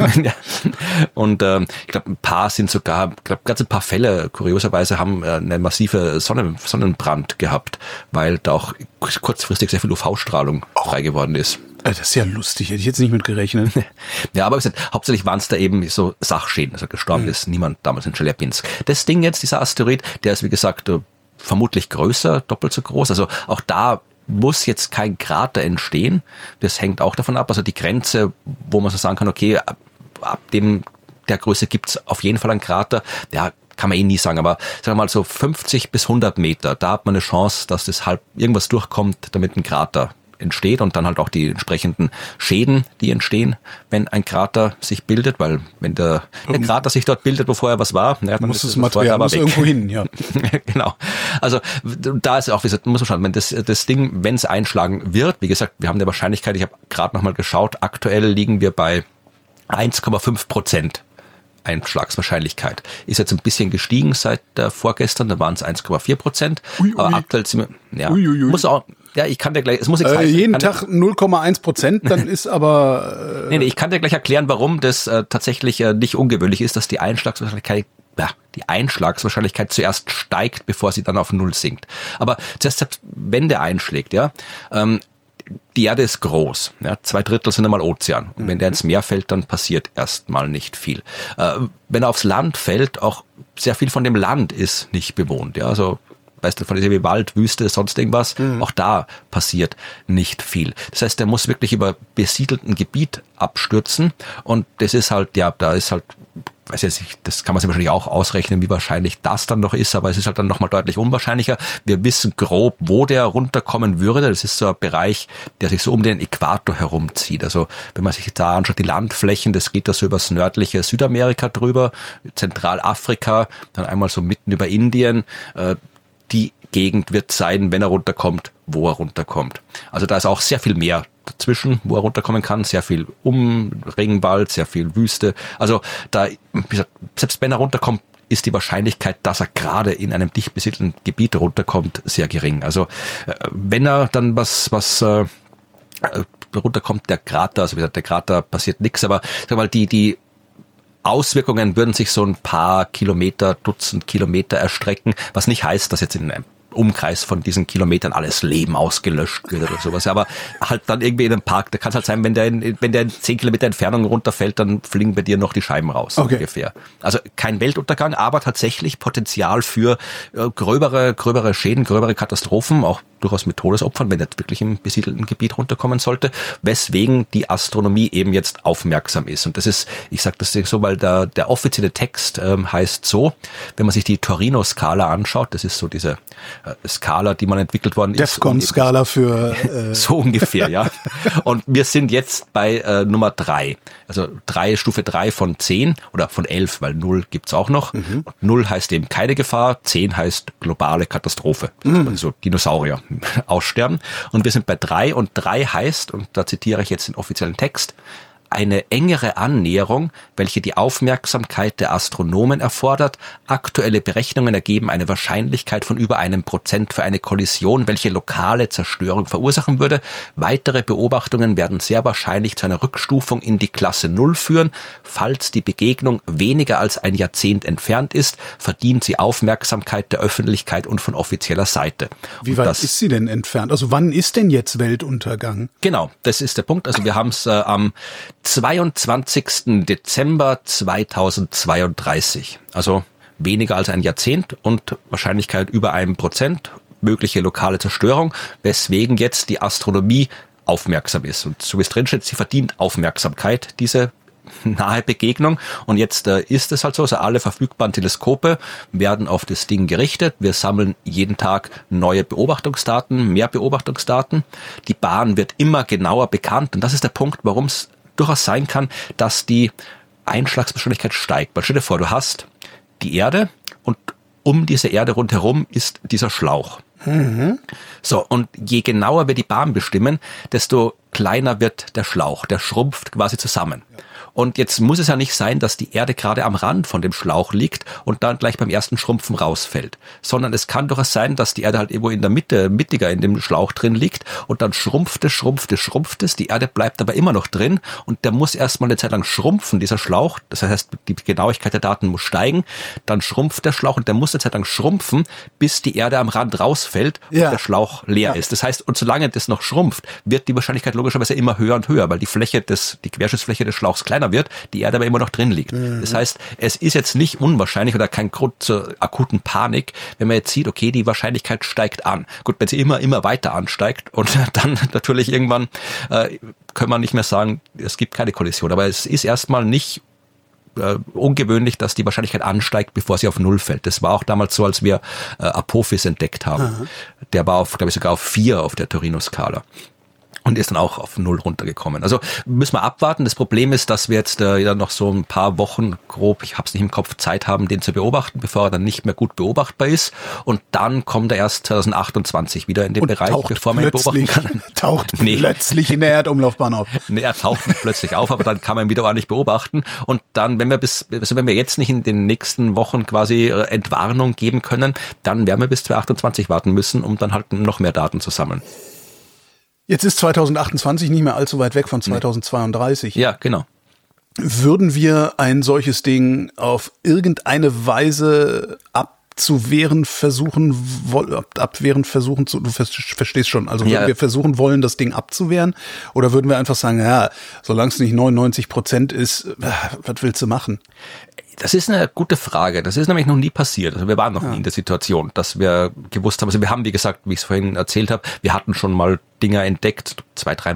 Und ich glaube, ein paar sind sogar, ganz ein paar Fälle, kurioserweise, haben eine massive Sonnenbrand gehabt, weil da auch kurzfristig sehr viel UV-Strahlung frei geworden ist. Das ist ja lustig, hätte ich jetzt nicht mit gerechnet. Ja, aber wie gesagt, hauptsächlich waren es da eben so Sachschäden. Also gestorben ist niemand damals in Chelyabinsk. Das Ding jetzt, dieser Asteroid, der ist wie gesagt vermutlich größer, doppelt so groß. Also auch da muss jetzt kein Krater entstehen. Das hängt auch davon ab. Also die Grenze, wo man so sagen kann, okay, ab der Größe gibt's auf jeden Fall einen Krater. Ja, kann man nie sagen, aber sagen wir mal so 50 bis 100 Meter, da hat man eine Chance, dass das halt irgendwas durchkommt, damit ein Krater entsteht und dann halt auch die entsprechenden Schäden, die entstehen, wenn ein Krater sich bildet, weil wenn der Krater sich dort bildet, wo vorher was war, dann muss das Material muss irgendwo hin, ja. Genau. Also da ist auch, wie gesagt, muss man schauen, wenn das Ding, wenn es einschlagen wird, wie gesagt, wir haben eine Wahrscheinlichkeit, ich habe gerade nochmal geschaut, aktuell liegen wir bei 1,5% Einschlagswahrscheinlichkeit. Ist jetzt ein bisschen gestiegen seit vorgestern, da waren es 1,4%. Aber aktuell sind wir, muss auch, ich kann dir gleich, es muss nichts heißen. Jeden Tag 0,1%, dann ist aber... Nee, ich kann dir gleich erklären, warum das tatsächlich nicht ungewöhnlich ist, dass die Einschlagswahrscheinlichkeit zuerst steigt, bevor sie dann auf 0 sinkt. Aber selbst wenn der einschlägt, die Erde ist groß, 2/3 sind einmal Ozean. Und wenn der ins Meer fällt, dann passiert erstmal nicht viel. Wenn er aufs Land fällt, auch sehr viel von dem Land ist nicht bewohnt. Ja, also weißt du, von dieser wie Wald, Wüste, sonst irgendwas, auch da passiert nicht viel. Das heißt, der muss wirklich über besiedelten Gebiet abstürzen und das ist halt, da ist halt weiß jetzt nicht, das kann man sich wahrscheinlich auch ausrechnen, wie wahrscheinlich das dann noch ist, aber es ist halt dann nochmal deutlich unwahrscheinlicher. Wir wissen grob, wo der runterkommen würde. Das ist so ein Bereich, der sich so um den Äquator herumzieht. Also wenn man sich da anschaut, die Landflächen, das geht da so übers nördliche Südamerika drüber, Zentralafrika, dann einmal so mitten über Indien. Die Gegend wird sein, wenn er runterkommt, wo er runterkommt. Also da ist auch sehr viel mehr dazwischen, wo er runterkommen kann, sehr viel Regenwald, sehr viel Wüste. Also da, wie gesagt, selbst wenn er runterkommt, ist die Wahrscheinlichkeit, dass er gerade in einem dicht besiedelten Gebiet runterkommt, sehr gering. Also wenn er dann was runterkommt, der Krater, also wie gesagt, der Krater passiert nichts, aber sag mal, die Auswirkungen würden sich so ein paar Kilometer, Dutzend Kilometer erstrecken, was nicht heißt, dass jetzt in einem Umkreis von diesen Kilometern alles Leben ausgelöscht wird oder sowas. Aber halt dann irgendwie in einem Park, da kann es halt sein, wenn der in 10 Kilometer Entfernung runterfällt, dann fliegen bei dir noch die Scheiben raus, ungefähr. Also kein Weltuntergang, aber tatsächlich Potenzial für gröbere Schäden, gröbere Katastrophen, auch durchaus mit Todesopfern, wenn er wirklich im besiedelten Gebiet runterkommen sollte, weswegen die Astronomie eben jetzt aufmerksam ist. Und das ist, ich sage das so, weil der offizielle Text heißt so, wenn man sich die Torino-Skala anschaut, das ist so diese Skala, die man entwickelt worden ist. Defcon-Skala für... so ungefähr, ja. Und wir sind jetzt bei Nummer 3. Also Stufe 3 von 10 oder von 11, weil 0 gibt's auch noch. Und 0 heißt eben keine Gefahr, 10 heißt globale Katastrophe. Also Dinosaurier aussterben. Und wir sind bei 3 und 3 heißt, und da zitiere ich jetzt den offiziellen Text, eine engere Annäherung, welche die Aufmerksamkeit der Astronomen erfordert. Aktuelle Berechnungen ergeben eine Wahrscheinlichkeit von über 1% für eine Kollision, welche lokale Zerstörung verursachen würde. Weitere Beobachtungen werden sehr wahrscheinlich zu einer Rückstufung in die Klasse 0 führen. Falls die Begegnung weniger als ein Jahrzehnt entfernt ist, verdient sie Aufmerksamkeit der Öffentlichkeit und von offizieller Seite. Wie weit ist sie denn entfernt? Also wann ist denn jetzt Weltuntergang? Genau, das ist der Punkt. Also wir haben es am 22. Dezember 2032, also weniger als ein Jahrzehnt und Wahrscheinlichkeit über 1%, mögliche lokale Zerstörung, weswegen jetzt die Astronomie aufmerksam ist. Und so wie es drin steht, sie verdient Aufmerksamkeit, diese nahe Begegnung. Und jetzt ist es halt so, also alle verfügbaren Teleskope werden auf das Ding gerichtet. Wir sammeln jeden Tag neue Beobachtungsdaten, mehr Beobachtungsdaten. Die Bahn wird immer genauer bekannt. Und das ist der Punkt, warum es durchaus sein kann, dass die Einschlagswahrscheinlichkeit steigt. Weil stell dir vor, du hast die Erde und um diese Erde rundherum ist dieser Schlauch. So, und je genauer wir die Bahn bestimmen, desto kleiner wird der Schlauch. Der schrumpft quasi zusammen. Und jetzt muss es ja nicht sein, dass die Erde gerade am Rand von dem Schlauch liegt und dann gleich beim ersten Schrumpfen rausfällt. Sondern es kann durchaus sein, dass die Erde halt irgendwo in der Mitte, mittiger in dem Schlauch drin liegt und dann schrumpft es. Die Erde bleibt aber immer noch drin und der muss erstmal eine Zeit lang schrumpfen, dieser Schlauch. Das heißt, die Genauigkeit der Daten muss steigen. Dann schrumpft der Schlauch und der muss eine Zeit lang schrumpfen, bis die Erde am Rand rausfällt und der Schlauch leer ist. Das heißt, und solange das noch schrumpft, wird die Wahrscheinlichkeit logischerweise immer höher und höher, weil die Querschnittsfläche des Schlauchs kleiner wird, die Erde aber immer noch drin liegt. Das heißt, es ist jetzt nicht unwahrscheinlich oder kein Grund zur akuten Panik, wenn man jetzt sieht, okay, die Wahrscheinlichkeit steigt an. Gut, wenn sie immer weiter ansteigt und dann natürlich irgendwann können wir nicht mehr sagen, es gibt keine Kollision. Aber es ist erstmal nicht ungewöhnlich, dass die Wahrscheinlichkeit ansteigt, bevor sie auf 0 fällt. Das war auch damals so, als wir Apophis entdeckt haben. Der war glaube ich, sogar auf 4 auf der Torino-Skala. Und ist dann auch auf 0 runtergekommen. Also müssen wir abwarten. Das Problem ist, dass wir jetzt ja noch so ein paar Wochen grob, ich habe es nicht im Kopf, Zeit haben, den zu beobachten, bevor er dann nicht mehr gut beobachtbar ist. Und dann kommt er erst 2028 wieder in den Bereich, bevor man ihn beobachten kann. Taucht plötzlich in der Erdumlaufbahn auf. Nee, er taucht nicht plötzlich auf, aber dann kann man ihn wieder ordentlich beobachten. Und dann, wenn wir jetzt nicht in den nächsten Wochen quasi Entwarnung geben können, dann werden wir bis 2028 warten müssen, um dann halt noch mehr Daten zu sammeln. Jetzt ist 2028 nicht mehr allzu weit weg von 2032. Ja, genau. Würden wir ein solches Ding auf irgendeine Weise abzuwehren versuchen, du verstehst schon, also würden wir versuchen wollen, das Ding abzuwehren? Oder würden wir einfach sagen, ja, solange es nicht 99% ist, was willst du machen? Das ist eine gute Frage. Das ist nämlich noch nie passiert. Also wir waren noch nie in der Situation, dass wir gewusst haben, also wir haben, wie gesagt, wie ich es vorhin erzählt habe, wir hatten schon mal Dinger entdeckt, 2-3 Mal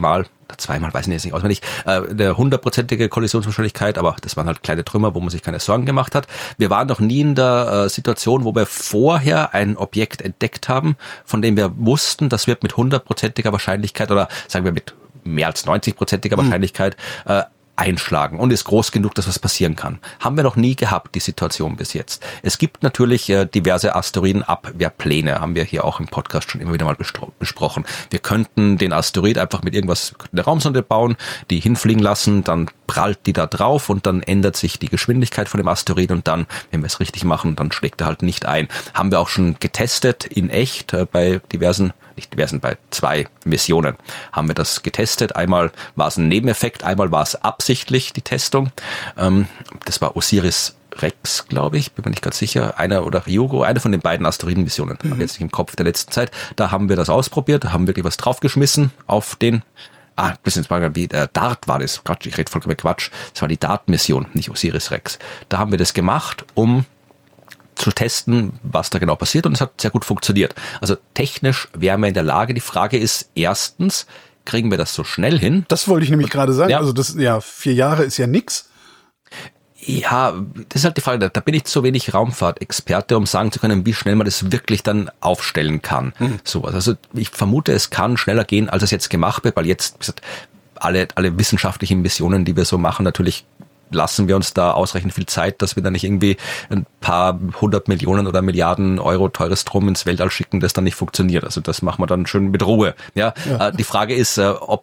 zweimal, weiß ich jetzt nicht auswendig, eine 100%ige Kollisionswahrscheinlichkeit, aber das waren halt kleine Trümmer, wo man sich keine Sorgen gemacht hat. Wir waren noch nie in der Situation, wo wir vorher ein Objekt entdeckt haben, von dem wir wussten, das wird mit 100%iger Wahrscheinlichkeit oder sagen wir mit mehr als 90%iger Wahrscheinlichkeit einschlagen und ist groß genug, dass was passieren kann. Haben wir noch nie gehabt, die Situation bis jetzt. Es gibt natürlich diverse Asteroidenabwehrpläne, haben wir hier auch im Podcast schon immer wieder mal besprochen. Wir könnten den Asteroid einfach mit irgendwas, eine Raumsonde bauen, die hinfliegen lassen, dann prallt die da drauf und dann ändert sich die Geschwindigkeit von dem Asteroid und dann, wenn wir es richtig machen, dann schlägt er halt nicht ein. Haben wir auch schon getestet in echt bei bei 2 Missionen haben wir das getestet. Einmal war es ein Nebeneffekt, einmal war es absichtlich die Testung. Das war Osiris Rex, glaube ich, bin mir nicht ganz sicher, oder Ryugu, eine von den beiden Asteroidenmissionen, habe jetzt nicht im Kopf der letzten Zeit. Da haben wir das ausprobiert, haben wirklich was draufgeschmissen auf den bisschen wie DART war das. Quatsch, ich rede vollkommen Quatsch. Das war die DART-Mission, nicht Osiris Rex. Da haben wir das gemacht, um zu testen, was da genau passiert, und es hat sehr gut funktioniert. Also technisch wären wir in der Lage. Die Frage ist erstens, kriegen wir das so schnell hin? Das wollte ich nämlich gerade sagen. Ja. Also 4 Jahre ist ja nix. Ja, das ist halt die Frage, da bin ich zu wenig Raumfahrtexperte, um sagen zu können, wie schnell man das wirklich dann aufstellen kann. Sowas. Also ich vermute, es kann schneller gehen, als es jetzt gemacht wird, weil jetzt, wie gesagt, alle wissenschaftlichen Missionen, die wir so machen, natürlich lassen wir uns da ausreichend viel Zeit, dass wir da nicht irgendwie ein paar 100 Millionen oder Milliarden Euro teures Drum ins Weltall schicken, das dann nicht funktioniert. Also das machen wir dann schön mit Ruhe. Ja. Die Frage ist,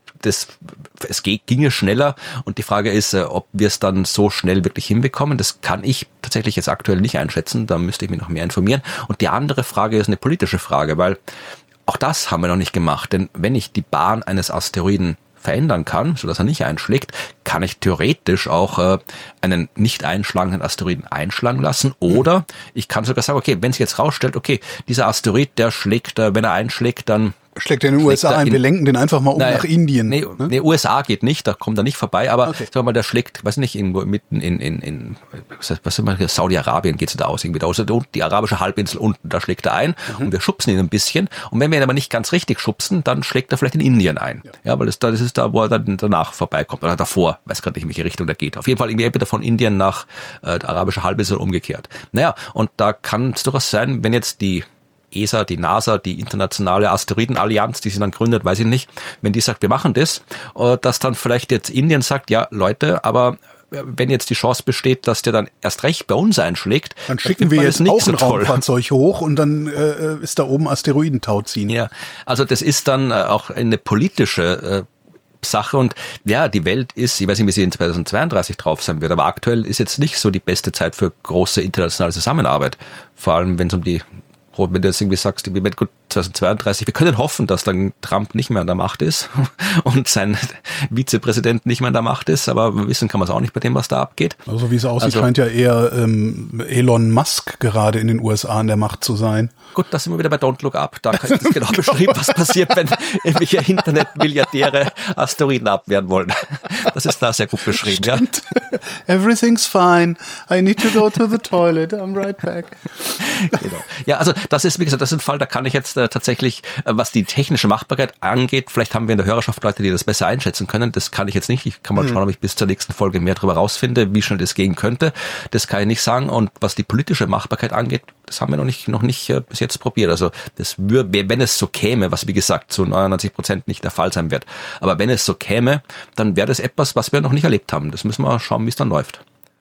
ginge schneller, und die Frage ist, ob wir es dann so schnell wirklich hinbekommen. Das kann ich tatsächlich jetzt aktuell nicht einschätzen. Da müsste ich mich noch mehr informieren. Und die andere Frage ist eine politische Frage, weil auch das haben wir noch nicht gemacht. Denn wenn ich die Bahn eines Asteroiden verändern kann, sodass er nicht einschlägt, kann ich theoretisch auch einen nicht einschlagenden Asteroiden einschlagen lassen, oder ich kann sogar sagen, okay, wenn es jetzt rausstellt, okay, dieser Asteroid, der schlägt, wenn er einschlägt, dann schlägt er in den USA ein, wir lenken den einfach mal nach Indien. Nee, USA geht nicht, da kommt er nicht vorbei, aber sagen wir mal, der schlägt, weiß nicht, irgendwo mitten in Saudi-Arabien geht's da aus, irgendwie da, also die arabische Halbinsel unten, da schlägt er ein und wir schubsen ihn ein bisschen, und wenn wir ihn aber nicht ganz richtig schubsen, dann schlägt er vielleicht in Indien ein. Ja, weil das ist da, wo er dann danach vorbeikommt, oder davor, weiß gerade nicht, in welche Richtung der geht. Auf jeden Fall irgendwie entweder von Indien nach der arabische Halbinsel umgekehrt. Naja, und da kann es durchaus sein, wenn jetzt die ESA, die NASA, die internationale Asteroidenallianz, die sie dann gründet, weiß ich nicht, wenn die sagt, wir machen das, dass dann vielleicht jetzt Indien sagt, ja Leute, aber wenn jetzt die Chance besteht, dass der dann erst recht bei uns einschlägt, dann schicken wir jetzt auch ein Raumfahrzeug hoch und dann ist da oben Asteroidentau ziehen. Ja, also das ist dann auch eine politische Sache, und ja, die Welt ist, ich weiß nicht, wie sie in 2032 drauf sein wird, aber aktuell ist jetzt nicht so die beste Zeit für große internationale Zusammenarbeit, vor allem wenn es um die, wenn du jetzt irgendwie sagst, gut, 2032, wir können hoffen, dass dann Trump nicht mehr an der Macht ist und sein Vizepräsident nicht mehr an der Macht ist, aber wissen kann man es auch nicht bei dem, was da abgeht. Also wie es aussieht, scheint ja eher Elon Musk gerade in den USA an der Macht zu sein. Gut, da sind wir wieder bei Don't Look Up. Da ist es genau beschrieben, was passiert, wenn irgendwelche Internetmilliardäre Asteroiden abwehren wollen. Das ist da sehr gut beschrieben. Stimmt. Ja. Everything's fine. I need to go to the toilet. I'm right back. Genau. Ja, also das ist, wie gesagt, das ist ein Fall, da kann ich jetzt tatsächlich, was die technische Machbarkeit angeht, vielleicht haben wir in der Hörerschaft Leute, die das besser einschätzen können. Das kann ich jetzt nicht. Ich kann mal schauen, ob ich bis zur nächsten Folge mehr darüber rausfinde, wie schnell das gehen könnte. Das kann ich nicht sagen. Und was die politische Machbarkeit angeht, das haben wir noch nicht bis jetzt probiert. Also das würde, wenn es so käme, was wie gesagt zu 99% nicht der Fall sein wird, aber wenn es so käme, dann wäre das etwas, was wir noch nicht erlebt haben. Das müssen wir schauen, wie es dann läuft.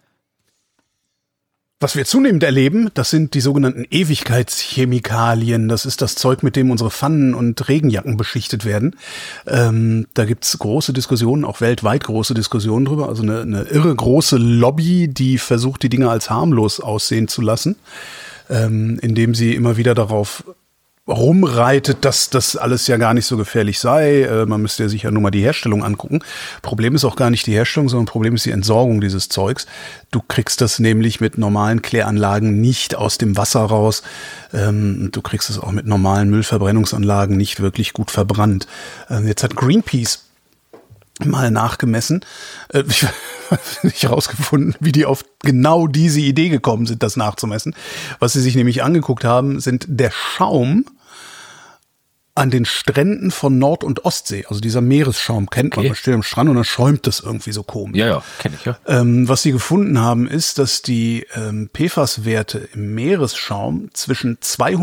Was wir zunehmend erleben, das sind die sogenannten Ewigkeitschemikalien. Das ist das Zeug, mit dem unsere Pfannen und Regenjacken beschichtet werden. Da gibt's große Diskussionen, auch weltweit große Diskussionen drüber. Also eine irre große Lobby, die versucht, die Dinge als harmlos aussehen zu lassen, indem sie immer wieder darauf rumreitet, dass das alles ja gar nicht so gefährlich sei. Man müsste ja sich ja nur mal die Herstellung angucken. Problem ist auch gar nicht die Herstellung, sondern Problem ist die Entsorgung dieses Zeugs. Du kriegst das nämlich mit normalen Kläranlagen nicht aus dem Wasser raus. Du kriegst es auch mit normalen Müllverbrennungsanlagen nicht wirklich gut verbrannt. Jetzt hat Greenpeace mal nachgemessen, nicht herausgefunden, wie die auf genau diese Idee gekommen sind, das nachzumessen. Was sie sich nämlich angeguckt haben, sind der Schaum an den Stränden von Nord- und Ostsee. Also dieser Meeresschaum kennt man, man steht am Strand und dann schäumt das irgendwie so komisch. Ja, kenne ich, ja. Was sie gefunden haben, ist, dass die PFAS-Werte im Meeresschaum zwischen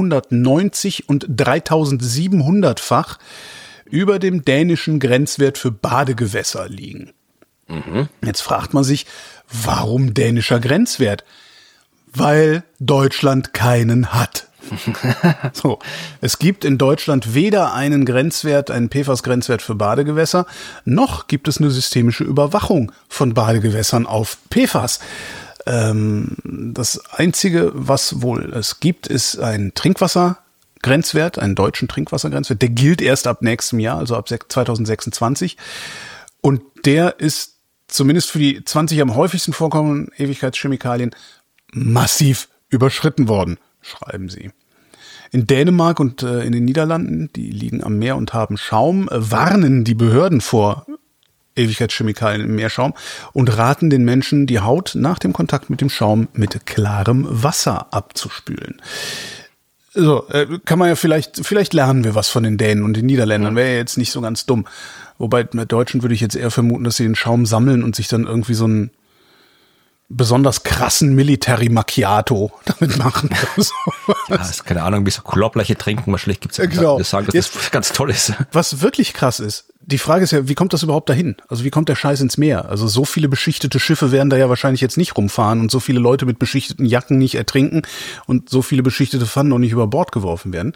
290 und 3700-fach über dem dänischen Grenzwert für Badegewässer liegen. Jetzt fragt man sich, warum dänischer Grenzwert? Weil Deutschland keinen hat. So, es gibt in Deutschland weder einen Grenzwert, einen PFAS-Grenzwert für Badegewässer, noch gibt es eine systemische Überwachung von Badegewässern auf PFAS. Das Einzige, was wohl es gibt, ist ein Trinkwassergrenzwert, einen deutschen Trinkwassergrenzwert. Der gilt erst ab nächstem Jahr, also ab 2026. Und der ist zumindest für die 20 am häufigsten vorkommenden Ewigkeitschemikalien massiv überschritten worden, schreiben sie. In Dänemark und in den Niederlanden, die liegen am Meer und haben Schaum, warnen die Behörden vor Ewigkeitschemikalien im Meerschaum und raten den Menschen, die Haut nach dem Kontakt mit dem Schaum mit klarem Wasser abzuspülen. So, kann man ja vielleicht lernen wir was von den Dänen und den Niederländern, wäre ja jetzt nicht so ganz dumm. Wobei bei Deutschen würde ich jetzt eher vermuten, dass sie den Schaum sammeln und sich dann irgendwie so einen besonders krassen Military Macchiato damit machen. Ja, ist keine Ahnung, wie so Chlorleiche trinken, wahrscheinlich gibt's ja genau. Die sagen, dass das ganz toll ist. Was wirklich krass ist, die Frage ist ja, wie kommt das überhaupt dahin? Also wie kommt der Scheiß ins Meer? Also so viele beschichtete Schiffe werden da ja wahrscheinlich jetzt nicht rumfahren und so viele Leute mit beschichteten Jacken nicht ertrinken und so viele beschichtete Pfannen auch nicht über Bord geworfen werden.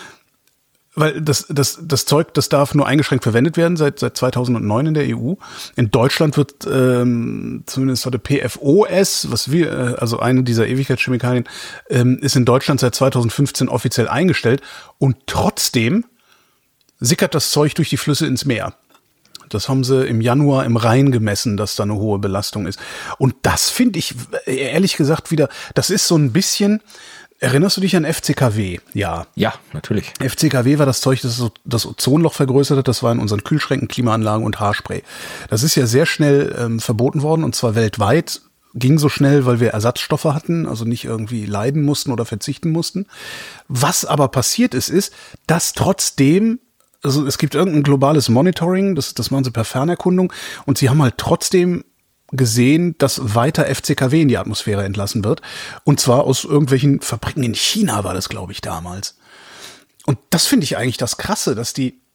Weil das Zeug, das darf nur eingeschränkt verwendet werden seit 2009 in der EU. In Deutschland wird zumindest heute PFOS, also eine dieser Ewigkeitschemikalien, ist in Deutschland seit 2015 offiziell eingestellt und trotzdem sickert das Zeug durch die Flüsse ins Meer. Das haben sie im Januar im Rhein gemessen, dass da eine hohe Belastung ist. Und das finde ich ehrlich gesagt wieder, das ist so ein bisschen. Erinnerst du dich an FCKW? Ja. Ja, natürlich. FCKW war das Zeug, das das Ozonloch vergrößert hat. Das war in unseren Kühlschränken, Klimaanlagen und Haarspray. Das ist ja sehr schnell verboten worden und zwar weltweit. Ging so schnell, weil wir Ersatzstoffe hatten, also nicht irgendwie leiden mussten oder verzichten mussten. Was aber passiert ist, dass trotzdem, also es gibt irgendein globales Monitoring, das machen sie per Fernerkundung und sie haben halt trotzdem gesehen, dass weiter FCKW in die Atmosphäre entlassen wird. Und zwar aus irgendwelchen Fabriken in China war das, glaube ich, damals. Und das finde ich eigentlich das Krasse, dass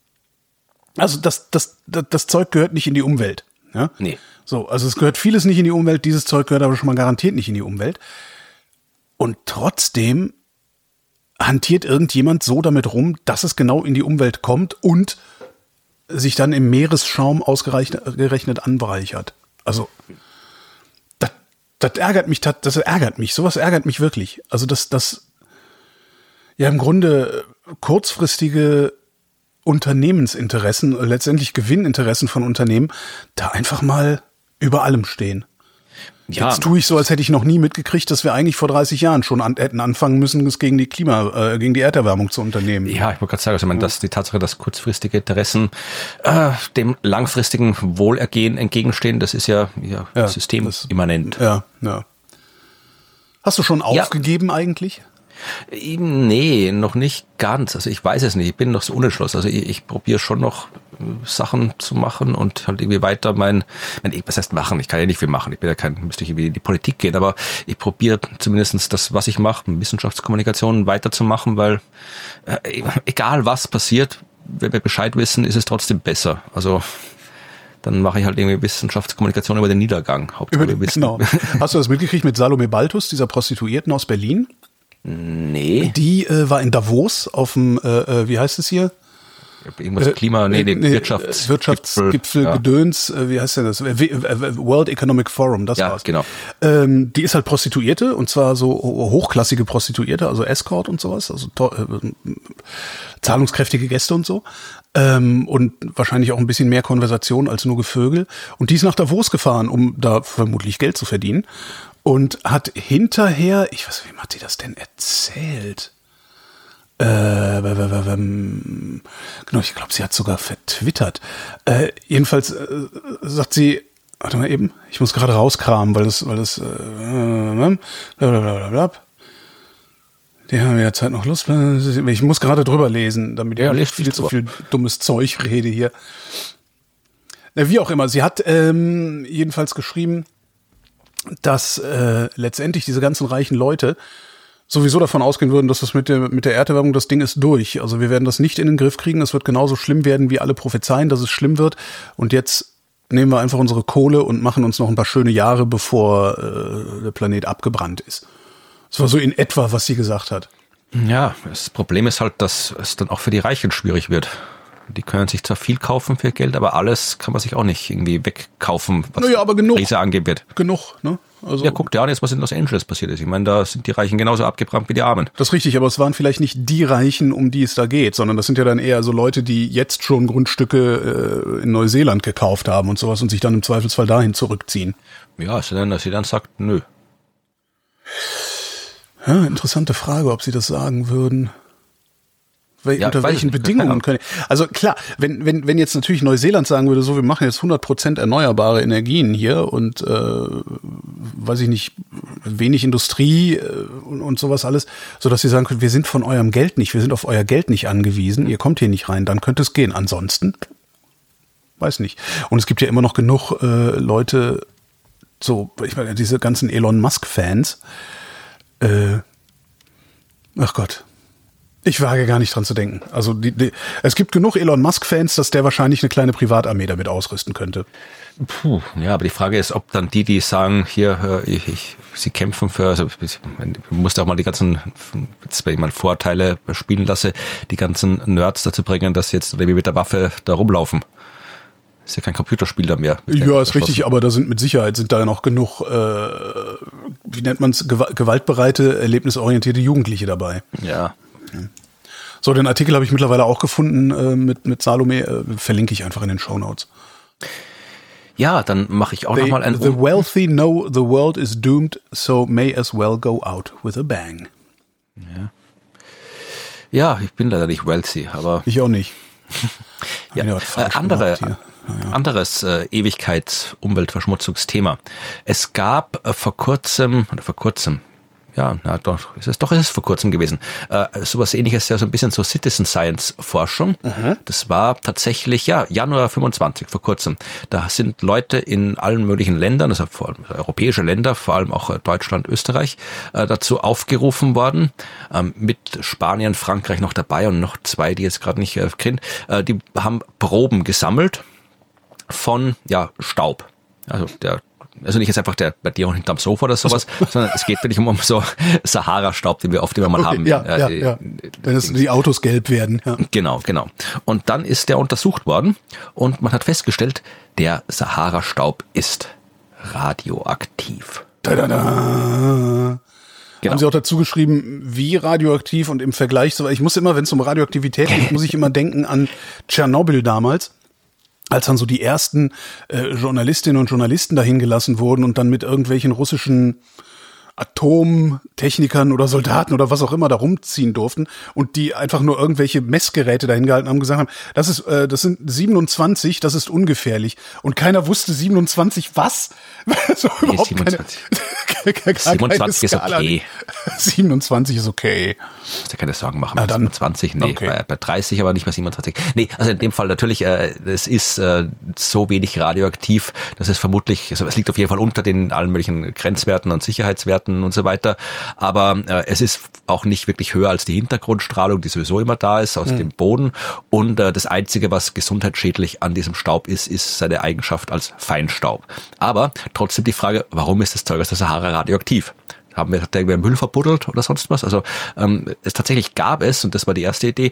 das Zeug gehört nicht in die Umwelt. Ja? Nee. So, also es gehört vieles nicht in die Umwelt, dieses Zeug gehört aber schon mal garantiert nicht in die Umwelt. Und trotzdem hantiert irgendjemand so damit rum, dass es genau in die Umwelt kommt und sich dann im Meeresschaum ausgerechnet anbereichert. Also, das ärgert mich, sowas ärgert mich wirklich. Also, dass ja im Grunde kurzfristige Unternehmensinteressen, letztendlich Gewinninteressen von Unternehmen, da einfach mal über allem stehen. Ja. Jetzt tue ich so, als hätte ich noch nie mitgekriegt, dass wir eigentlich vor 30 Jahren schon hätten anfangen müssen, es gegen die Erderwärmung zu unternehmen. Ja, ich wollte gerade sagen, also ich meine, dass die Tatsache, dass kurzfristige Interessen dem langfristigen Wohlergehen entgegenstehen, das ist ja systemimmanent. Ja. Hast du schon aufgegeben eigentlich? Nee, noch nicht ganz. Also ich weiß es nicht. Ich bin noch so unentschlossen. Also ich probiere schon noch Sachen zu machen und halt irgendwie weiter was heißt machen? Ich kann ja nicht viel machen. Ich bin ja müsste ich irgendwie in die Politik gehen, aber ich probiere zumindest das, was ich mache, Wissenschaftskommunikation weiterzumachen, weil egal was passiert, wenn wir Bescheid wissen, ist es trotzdem besser. Also dann mache ich halt irgendwie Wissenschaftskommunikation über den Niedergang. Genau. Hast du das mitgekriegt mit Salome Baltus, dieser Prostituierten aus Berlin? Nee. Die war in Davos auf dem, wie heißt es hier? Irgendwas Wirtschaftsgipfel, ja. Gedöns, wie heißt denn das? World Economic Forum, das war's. Genau. Die ist halt Prostituierte und zwar so hochklassige Prostituierte, also Escort und sowas, also zahlungskräftige Gäste und so. Und wahrscheinlich auch ein bisschen mehr Konversation als nur Gevögel. Und die ist nach Davos gefahren, um da vermutlich Geld zu verdienen. Und hat hinterher, wem hat die das denn erzählt? Genau, ich glaube, sie hat sogar vertwittert. Jedenfalls sagt sie, warte mal eben, ich muss gerade rauskramen, weil das Die haben ja Zeit noch Lust. Ich muss gerade drüber lesen, damit ich nicht viel zu viel dummes Zeug rede hier. Na, wie auch immer, sie hat jedenfalls geschrieben, dass letztendlich diese ganzen reichen Leute sowieso davon ausgehen würden, dass das mit der Erderwärmung, das Ding ist durch. Also wir werden das nicht in den Griff kriegen. Es wird genauso schlimm werden, wie alle prophezeien, dass es schlimm wird. Und jetzt nehmen wir einfach unsere Kohle und machen uns noch ein paar schöne Jahre, bevor der Planet abgebrannt ist. Das war so in etwa, was sie gesagt hat. Ja, das Problem ist halt, dass es dann auch für die Reichen schwierig wird. Die können sich zwar viel kaufen für Geld, aber alles kann man sich auch nicht irgendwie wegkaufen, was aber genug. Krise angehen wird. Genug, ne? Also, ja, guck dir an jetzt, was in Los Angeles passiert ist. Ich meine, da sind die Reichen genauso abgebrannt wie die Armen. Das ist richtig, aber es waren vielleicht nicht die Reichen, um die es da geht, sondern das sind ja dann eher so Leute, die jetzt schon Grundstücke in Neuseeland gekauft haben und sowas und sich dann im Zweifelsfall dahin zurückziehen. Ja, es ist dann, dass sie dann sagt, nö. Ja, interessante Frage, ob sie das sagen würden. Unter welchen Bedingungen können. Also klar, wenn jetzt natürlich Neuseeland sagen würde, so, wir machen jetzt 100% erneuerbare Energien hier und weiß ich nicht, wenig Industrie und sowas alles, so dass sie sagen können, wir sind von eurem Geld nicht, wir sind auf euer Geld nicht angewiesen, ihr kommt hier nicht rein, dann könnte es gehen. Ansonsten weiß nicht. Und es gibt ja immer noch genug Leute, so, ich meine, diese ganzen Elon Musk-Fans. Ach Gott. Ich wage gar nicht dran zu denken. Also es gibt genug Elon Musk-Fans, dass der wahrscheinlich eine kleine Privatarmee damit ausrüsten könnte. Puh, ja, aber die Frage ist, ob dann die sagen, hier, sie kämpfen für, also ich musste auch mal die ganzen, jetzt wenn ich mal Vorteile spielen lasse, die ganzen Nerds dazu bringen, dass jetzt wie mit der Waffe da rumlaufen. Ist ja kein Computerspiel da mehr. Ja, ist richtig, aber da sind mit Sicherheit da noch genug, wie nennt man es, gewaltbereite, erlebnisorientierte Jugendliche dabei. Ja. So, den Artikel habe ich mittlerweile auch gefunden mit Salome, verlinke ich einfach in den Shownotes. Ja, dann mache ich auch nochmal ein... The wealthy know the world is doomed, so may as well go out with a bang. Ja, ich bin leider nicht wealthy, aber... Ich auch nicht. Ja, anderes Ewigkeits-Umweltverschmutzungsthema. Es gab vor kurzem, ja, na doch, ist es vor kurzem gewesen. Sowas Ähnliches, ja so ein bisschen so Citizen Science Forschung. Das war tatsächlich, ja, Januar 25, vor kurzem. Da sind Leute in allen möglichen Ländern, also vor allem europäische Länder, vor allem auch Deutschland, Österreich, dazu aufgerufen worden, mit Spanien, Frankreich noch dabei und noch zwei, die jetzt gerade nicht kennen. Die haben Proben gesammelt von, ja, Staub. Also nicht jetzt einfach bei dir und hinterm Sofa oder sowas, sondern es geht wirklich um so Sahara-Staub, den wir oft immer mal haben. Ja. Wenn die Autos gelb werden. Ja. Genau. Und dann ist der untersucht worden und man hat festgestellt, der Sahara-Staub ist radioaktiv. Genau. Haben Sie auch dazu geschrieben, wie radioaktiv und im Vergleich, ich muss immer, wenn es um Radioaktivität geht, muss ich immer denken an Tschernobyl damals. Als dann so die ersten Journalistinnen und Journalisten dahin gelassen wurden und dann mit irgendwelchen russischen Atomtechnikern oder Soldaten oder was auch immer da rumziehen durften und die einfach nur irgendwelche Messgeräte dahin gehalten haben, gesagt haben, das sind 27, das ist ungefährlich. Und keiner wusste 27 was? So überhaupt 27. 27 ist okay. 27 ist okay. Muss dir keine Sorgen machen. Na dann, 27, nee, okay. bei 30 aber nicht mehr 27. Nee, also in dem Fall natürlich, es ist so wenig radioaktiv, dass es vermutlich, also es liegt auf jeden Fall unter den allen möglichen Grenzwerten und Sicherheitswerten und so weiter, aber es ist auch nicht wirklich höher als die Hintergrundstrahlung, die sowieso immer da ist, aus dem Boden, und das Einzige, was gesundheitsschädlich an diesem Staub ist seine Eigenschaft als Feinstaub. Aber trotzdem die Frage, warum ist das Zeug aus der Sahara radioaktiv? Hat der Müll verbuddelt oder sonst was? Also tatsächlich gab es, und das war die erste Idee,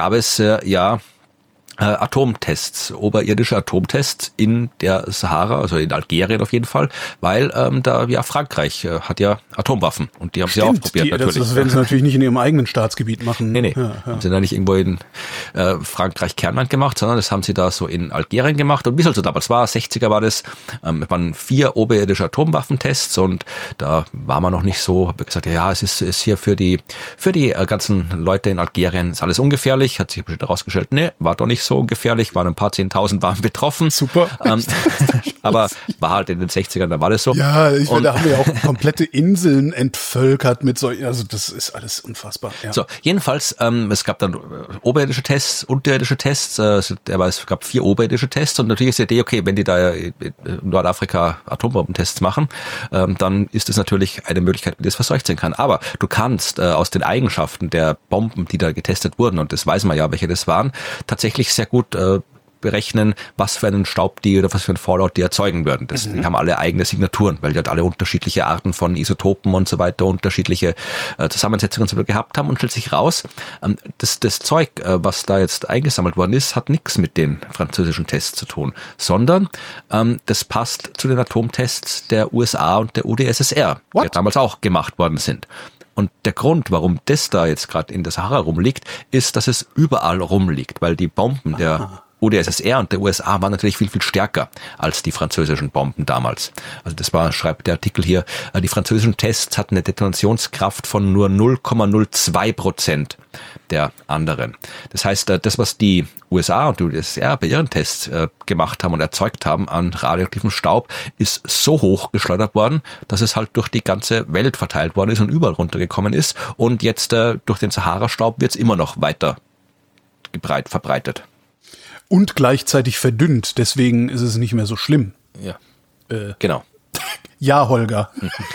Atomtests, oberirdische Atomtests in der Sahara, also in Algerien auf jeden Fall, weil Frankreich hat ja Atomwaffen und die haben sie auch probiert natürlich. Das werden sie natürlich nicht in ihrem eigenen Staatsgebiet machen. Nee. Ja. Haben sie da nicht irgendwo in Frankreich Kernland gemacht, sondern das haben sie da so in Algerien gemacht. Und wie es also damals war, 60er war das, waren 4 oberirdische Atomwaffentests und da war man noch nicht so, habe gesagt, ja, es ist hier für die ganzen Leute in Algerien ist alles ungefährlich, hat sich bestimmt herausgestellt, nee, war doch nicht so ungefährlich, waren ein paar 10.000 waren betroffen. Super. Aber war halt in den 60ern, da war das so. Ja, da haben wir ja auch komplette Inseln entvölkert mit solchen, also das ist alles unfassbar. Ja. So, jedenfalls, es gab dann oberirdische Tests, unterirdische Tests, aber es gab 4 oberirdische Tests und natürlich ist die Idee, okay, wenn die da in Nordafrika Atombombentests machen, dann ist es natürlich eine Möglichkeit, wie das verseucht sein kann. Aber du kannst aus den Eigenschaften der Bomben, die da getestet wurden, und das weiß man ja, welche das waren, tatsächlich sehr gut berechnen, was für einen Staub die oder was für einen Fallout die erzeugen würden. Die haben alle eigene Signaturen, weil die halt alle unterschiedliche Arten von Isotopen und so weiter, unterschiedliche Zusammensetzungen und so weiter gehabt haben und stellt sich raus, das Zeug, was da jetzt eingesammelt worden ist, hat nichts mit den französischen Tests zu tun, sondern das passt zu den Atomtests der USA und der UdSSR, die damals auch gemacht worden sind. Und der Grund, warum das da jetzt gerade in der Sahara rumliegt, ist, dass es überall rumliegt, weil die Bomben der UdSSR und der USA waren natürlich viel, viel stärker als die französischen Bomben damals. Also das war, schreibt der Artikel hier, die französischen Tests hatten eine Detonationskraft von nur 0,02% der anderen. Das heißt, das, was die USA und die UdSSR bei ihren Tests gemacht haben und erzeugt haben an radioaktivem Staub, ist so hoch geschleudert worden, dass es halt durch die ganze Welt verteilt worden ist und überall runtergekommen ist. Und jetzt durch den Sahara-Staub wird es immer noch weiter verbreitet. Und gleichzeitig verdünnt, deswegen ist es nicht mehr so schlimm. Ja, genau. Ja, Holger.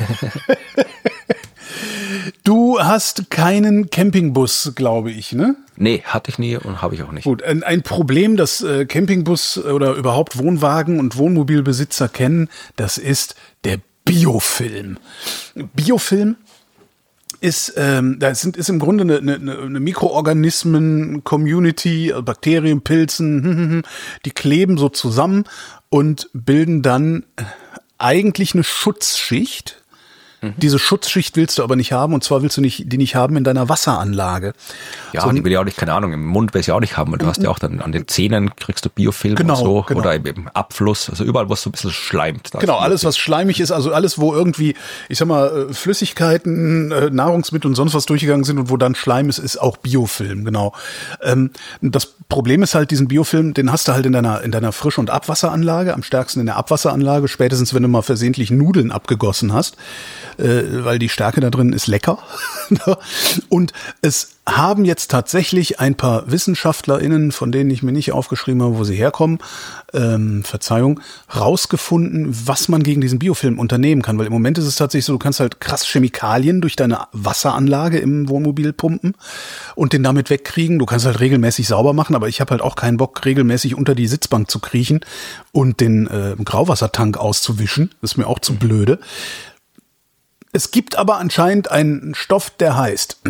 Du hast keinen Campingbus, glaube ich, ne? Nee, hatte ich nie und habe ich auch nicht. Gut, ein Problem, das Campingbus oder überhaupt Wohnwagen und Wohnmobilbesitzer kennen, das ist der Biofilm. Biofilm ist im Grunde eine Mikroorganismen-Community, Bakterien, Pilzen, die kleben so zusammen und bilden dann eigentlich eine Schutzschicht. Diese Schutzschicht willst du aber nicht haben, und zwar willst du die nicht haben in deiner Wasseranlage. Ja, und die will ich auch nicht, keine Ahnung, im Mund will ich auch nicht haben, weil du hast ja auch dann an den Zähnen kriegst du Biofilm und so, oder im Abfluss, also überall, wo es so ein bisschen schleimt. Genau, alles, was schleimig ist, also alles, wo irgendwie, ich sag mal, Flüssigkeiten, Nahrungsmittel und sonst was durchgegangen sind und wo dann Schleim ist auch Biofilm, genau. Das Problem ist halt, diesen Biofilm, den hast du halt in deiner Frisch- und Abwasseranlage, am stärksten in der Abwasseranlage, spätestens wenn du mal versehentlich Nudeln abgegossen hast, weil die Stärke da drin ist lecker. Und es haben jetzt tatsächlich ein paar WissenschaftlerInnen, von denen ich mir nicht aufgeschrieben habe, wo sie herkommen, Verzeihung, rausgefunden, was man gegen diesen Biofilm unternehmen kann. Weil im Moment ist es tatsächlich so, du kannst halt krass Chemikalien durch deine Wasseranlage im Wohnmobil pumpen und den damit wegkriegen. Du kannst halt regelmäßig sauber machen, aber ich habe halt auch keinen Bock, regelmäßig unter die Sitzbank zu kriechen und den Grauwassertank auszuwischen. Das ist mir auch zu blöde. Es gibt aber anscheinend einen Stoff, der heißt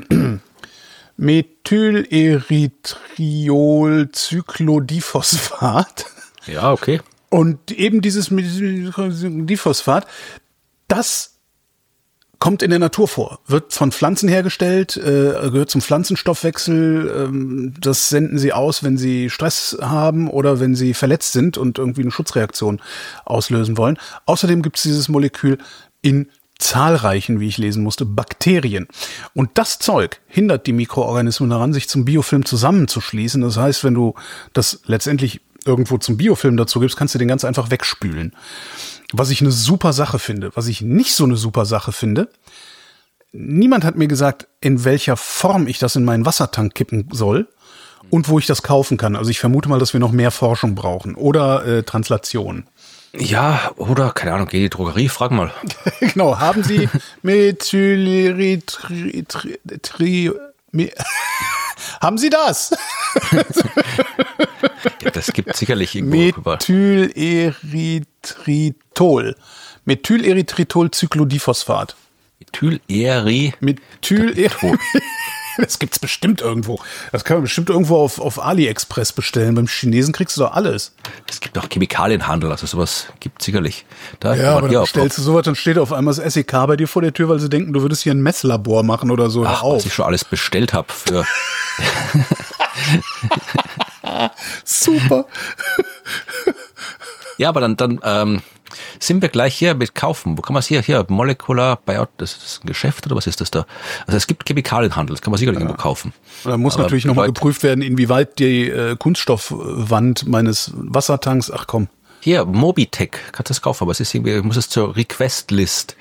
Methylerythriolcyclodiphosphat. Ja, okay. Und eben dieses Diphosphat, das kommt in der Natur vor, wird von Pflanzen hergestellt, gehört zum Pflanzenstoffwechsel. Das senden sie aus, wenn sie Stress haben oder wenn sie verletzt sind und irgendwie eine Schutzreaktion auslösen wollen. Außerdem gibt es dieses Molekül in zahlreichen, wie ich lesen musste, Bakterien. Und das Zeug hindert die Mikroorganismen daran, sich zum Biofilm zusammenzuschließen. Das heißt, wenn du das letztendlich irgendwo zum Biofilm dazu gibst, kannst du den ganz einfach wegspülen. Was ich eine super Sache finde. Was ich nicht so eine super Sache finde, niemand hat mir gesagt, in welcher Form ich das in meinen Wassertank kippen soll und wo ich das kaufen kann. Also ich vermute mal, dass wir noch mehr Forschung brauchen oder Translation. Ja, oder, keine Ahnung, geh in die Drogerie, frag mal. Genau, haben Sie haben Sie das? Ja, das gibt sicherlich irgendwo. Methylerythritol. Methylerythritol-Cyclodiphosphat. Methylerythritol. Das gibt's bestimmt irgendwo. Das kann man bestimmt irgendwo auf AliExpress bestellen. Beim Chinesen kriegst du doch alles. Es gibt auch Chemikalienhandel, also sowas gibt sicherlich. Da ja, aber dann stellst du sowas, dann steht auf einmal das SEK bei dir vor der Tür, weil sie denken, du würdest hier ein Messlabor machen oder so. Ach, was ich schon alles bestellt habe für... Super. Ja, aber dann Sind wir gleich hier mit kaufen? Wo kann man es hier, Molecular Biot, das ist ein Geschäft oder was ist das da? Also es gibt Chemikalienhandel, das kann man sicherlich irgendwo kaufen. Da muss natürlich nochmal geprüft werden, inwieweit die Kunststoffwand meines Wassertanks, Hier, Mobitech, kannst du das kaufen, aber es ist irgendwie, ich muss es zur Request-List.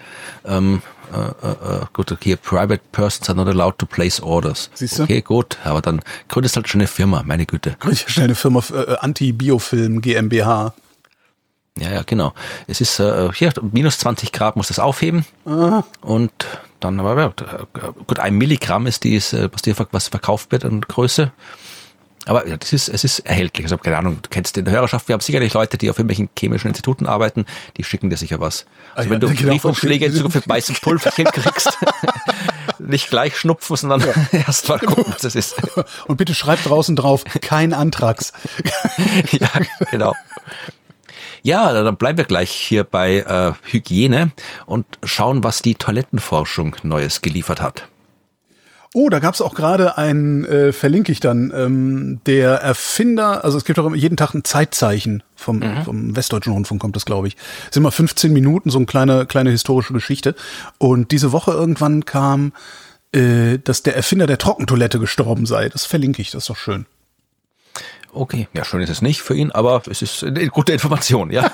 Gut, hier, private persons are not allowed to place orders. Siehst du? Okay, gut, aber dann gründest halt schon eine Firma, meine Güte. Gründest schnell eine Firma Anti-Biofilm GmbH. Ja, genau. Es ist hier, minus 20 Grad muss das aufheben. Aha. Und dann, aber gut, 1 Milligramm ist was verkauft wird an Größe. Aber ja, es ist erhältlich. Also keine Ahnung, du kennst den Hörerschaft, wir haben sicherlich Leute, die auf irgendwelchen chemischen Instituten arbeiten, die schicken dir sicher was. Also wenn du Briefumschläge in Zukunft mit weißem Pulverchen kriegst, nicht gleich schnupfen, sondern erst mal gucken, was das ist. Und bitte schreib draußen drauf, kein Anthrax. Ja, genau. Ja, dann bleiben wir gleich hier bei Hygiene und schauen, was die Toilettenforschung Neues geliefert hat. Oh, da gab's auch gerade verlinke ich dann, der Erfinder, also es gibt auch jeden Tag ein Zeitzeichen vom Westdeutschen Rundfunk, kommt das, glaube ich. Es sind immer 15 Minuten, so eine kleine historische Geschichte. Und diese Woche irgendwann kam, dass der Erfinder der Trockentoilette gestorben sei. Das verlinke ich, das ist doch schön. Okay, ja, schön ist es nicht für ihn, aber es ist eine gute Information, ja.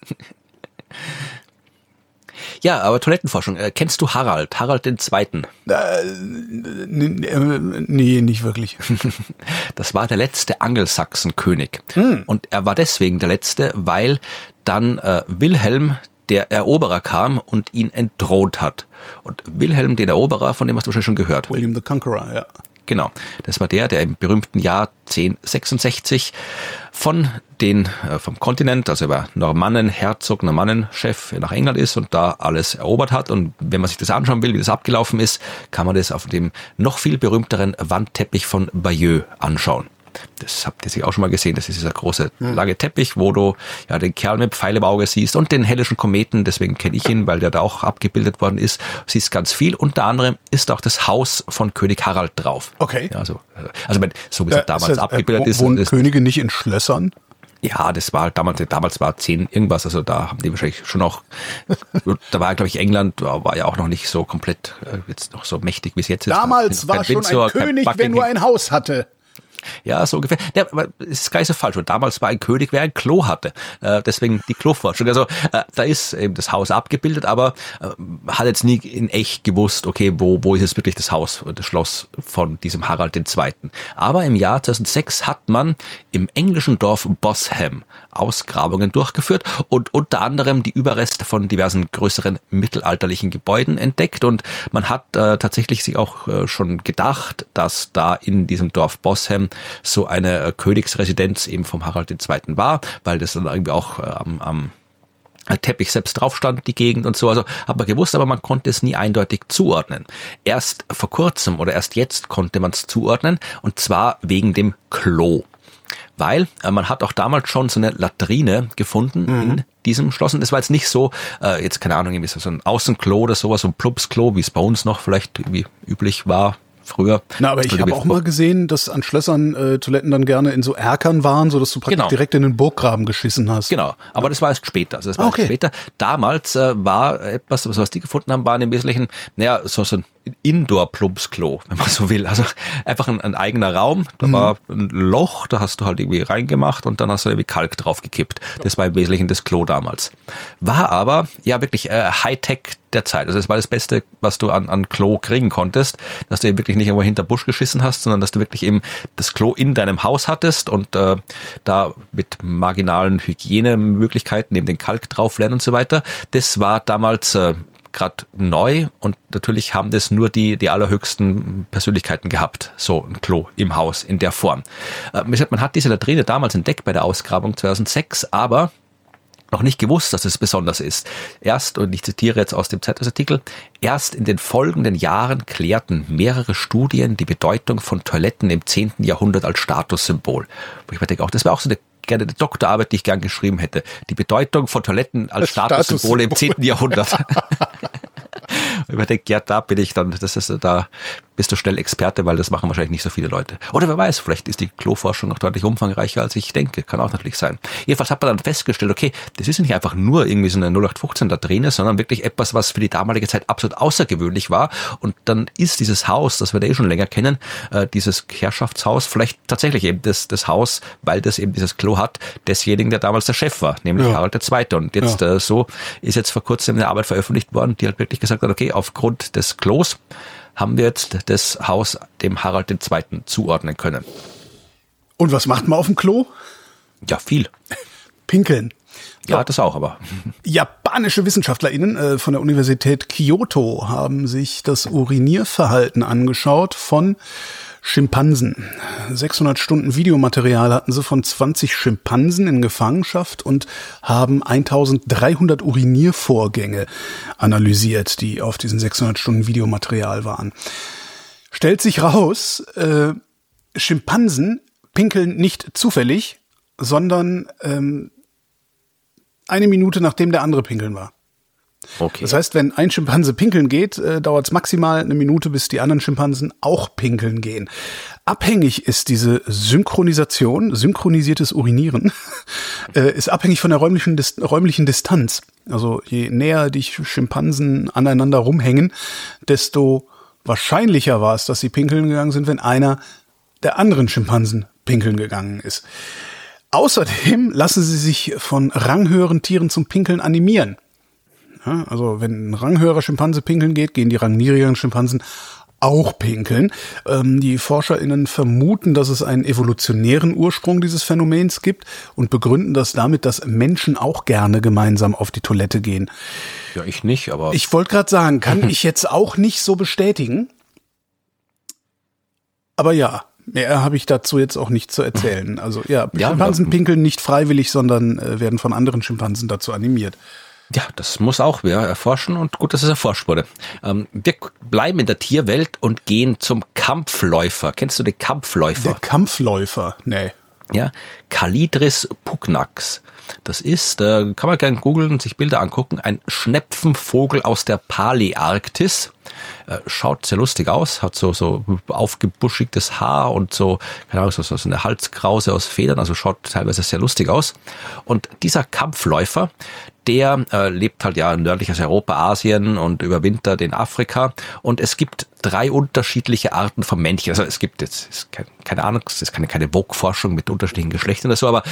Ja, aber Toilettenforschung. Kennst du Harald II.? Nee, nicht wirklich. Das war der letzte Angelsachsenkönig. Und er war deswegen der letzte, weil dann Wilhelm, der Eroberer, kam und ihn entthront hat. Und Wilhelm, den Eroberer, von dem hast du wahrscheinlich schon gehört. William the Conqueror, ja. Genau, das war der im berühmten Jahr 1066 vom Kontinent, also über Normannenherzog, Normannenchef nach England ist und da alles erobert hat. Und wenn man sich das anschauen will, wie das abgelaufen ist, kann man das auf dem noch viel berühmteren Wandteppich von Bayeux anschauen. Das habt ihr sicher auch schon mal gesehen. Das ist dieser große, lange Teppich, wo du ja den Kerl mit Pfeil im Auge siehst und den Hellischen Kometen. Deswegen kenne ich ihn, weil der da auch abgebildet worden ist. Du siehst ganz viel. Unter anderem ist auch das Haus von König Harald drauf. Okay. Ja, so wie es damals abgebildet ist. Wohnen Könige nicht in Schlössern? Ja, das war damals war 10 irgendwas, also da haben die wahrscheinlich schon auch, da war, glaube ich, England war ja auch noch nicht so komplett jetzt noch so mächtig, wie es jetzt ist. Damals war schon ein König, wer nur ein Haus hatte. Ja, so ungefähr. Ja, aber es ist gar nicht so falsch. Und damals war ein König, wer ein Klo hatte. Deswegen die Kloforschung. Also da ist eben das Haus abgebildet, aber hat jetzt nie in echt gewusst, okay, wo ist jetzt wirklich das Haus, das Schloss von diesem Harald II. Aber im Jahr 2006 hat man im englischen Dorf Bosham Ausgrabungen durchgeführt und unter anderem die Überreste von diversen größeren mittelalterlichen Gebäuden entdeckt. Und man hat tatsächlich sich auch schon gedacht, dass da in diesem Dorf Bosham so eine Königsresidenz eben vom Harald II. War, weil das dann irgendwie auch am Teppich selbst drauf stand, die Gegend und so. Also hat man gewusst, aber man konnte es nie eindeutig zuordnen. Erst vor kurzem oder erst jetzt konnte man es zuordnen, und zwar wegen dem Klo. Weil man hat auch damals schon so eine Latrine gefunden in diesem Schloss. Und das war jetzt nicht so, jetzt keine Ahnung, irgendwie so ein Außenklo oder sowas, so ein Plumpsklo, wie es bei uns noch vielleicht irgendwie üblich war früher. Na, aber ich habe auch mal gesehen, dass an Schlössern Toiletten dann gerne in so Erkern waren, so dass du praktisch direkt in den Burggraben geschissen hast. Genau, aber das war erst später. Also das war erst später. Damals war etwas, was die gefunden haben, waren im Wesentlichen, so ein Indoor-Plumpsklo, wenn man so will. Also einfach ein eigener Raum, da war ein Loch, da hast du halt irgendwie reingemacht und dann hast du irgendwie Kalk draufgekippt. Das war im Wesentlichen das Klo damals. War aber ja wirklich Hightech der Zeit. Also das war das Beste, was du an Klo kriegen konntest, dass du eben wirklich nicht irgendwo hinter Busch geschissen hast, sondern dass du wirklich eben das Klo in deinem Haus hattest und da mit marginalen Hygienemöglichkeiten eben den Kalk draufleeren und so weiter. Das war damals gerade neu und natürlich haben das nur die allerhöchsten Persönlichkeiten gehabt, so ein Klo im Haus in der Form. Man hat diese Latrine damals entdeckt bei der Ausgrabung 2006, aber noch nicht gewusst, dass es besonders ist. Erst, und ich zitiere jetzt aus dem Zeitungsartikel, erst in den folgenden Jahren klärten mehrere Studien die Bedeutung von Toiletten im 10. Jahrhundert als Statussymbol. Wo ich mir denke, das wäre auch so eine Doktorarbeit, die ich gern geschrieben hätte. Die Bedeutung von Toiletten als Statussymbole im 10. Jahrhundert. Ich denke, ja, da bin bist du schnell Experte, weil das machen wahrscheinlich nicht so viele Leute. Oder wer weiß, vielleicht ist die Kloforschung noch deutlich umfangreicher, als ich denke. Kann auch natürlich sein. Jedenfalls hat man dann festgestellt, okay, das ist nicht einfach nur irgendwie so eine 0815 Latrine, sondern wirklich etwas, was für die damalige Zeit absolut außergewöhnlich war. Und dann ist dieses Haus, das wir da eh schon länger kennen, dieses Herrschaftshaus, vielleicht tatsächlich eben das Haus, weil das eben dieses Klo hat, desjenigen, der damals der Chef war, nämlich Harald II. Und jetzt so ist jetzt vor kurzem eine Arbeit veröffentlicht worden, die halt wirklich gesagt hat, okay, aufgrund des Klos haben wir jetzt das Haus dem Harald II. Zuordnen können. Und was macht man auf dem Klo? Ja, viel. Pinkeln. Ja, das auch, aber. Japanische WissenschaftlerInnen von der Universität Kyoto haben sich das Urinierverhalten angeschaut von Schimpansen. 600 Stunden Videomaterial hatten sie von 20 Schimpansen in Gefangenschaft und haben 1300 Uriniervorgänge analysiert, die auf diesen 600 Stunden Videomaterial waren. Stellt sich raus, Schimpansen pinkeln nicht zufällig, sondern eine Minute nachdem der andere pinkeln war. Okay. Das heißt, wenn ein Schimpanse pinkeln geht, dauert es maximal eine Minute, bis die anderen Schimpansen auch pinkeln gehen. Abhängig ist diese Synchronisation, synchronisiertes Urinieren, ist abhängig von der räumlichen Distanz. Also je näher die Schimpansen aneinander rumhängen, desto wahrscheinlicher war es, dass sie pinkeln gegangen sind, wenn einer der anderen Schimpansen pinkeln gegangen ist. Außerdem lassen sie sich von ranghöheren Tieren zum Pinkeln animieren. Ja, also wenn ein ranghöherer Schimpanse pinkeln geht, gehen die rangniedrigeren Schimpansen auch pinkeln. Die ForscherInnen vermuten, dass es einen evolutionären Ursprung dieses Phänomens gibt und begründen das damit, dass Menschen auch gerne gemeinsam auf die Toilette gehen. Ja, ich nicht, aber... Ich wollte gerade sagen, kann ich jetzt auch nicht so bestätigen. Aber ja, mehr habe ich dazu jetzt auch nicht zu erzählen. Also ja, Schimpansen pinkeln nicht freiwillig, sondern werden von anderen Schimpansen dazu animiert. Ja, das muss auch wer erforschen und gut, dass es erforscht wurde. Wir bleiben in der Tierwelt und gehen zum Kampfläufer. Kennst du den Kampfläufer? Der Kampfläufer? Nee. Ja, Calidris pugnax. Das ist, kann man gerne googeln und sich Bilder angucken, ein Schnepfenvogel aus der Paläarktis. Schaut sehr lustig aus, hat so aufgebuschigtes Haar und so, keine Ahnung, so eine Halskrause aus Federn, also schaut teilweise sehr lustig aus. Und dieser Kampfläufer, der lebt halt ja nördliches Europa, Asien und überwintert in Afrika. Und es gibt 3 unterschiedliche Arten von Männchen. Also es gibt jetzt, ist keine Ahnung, es ist keine Vogue-Forschung mit unterschiedlichen Geschlechtern oder so, aber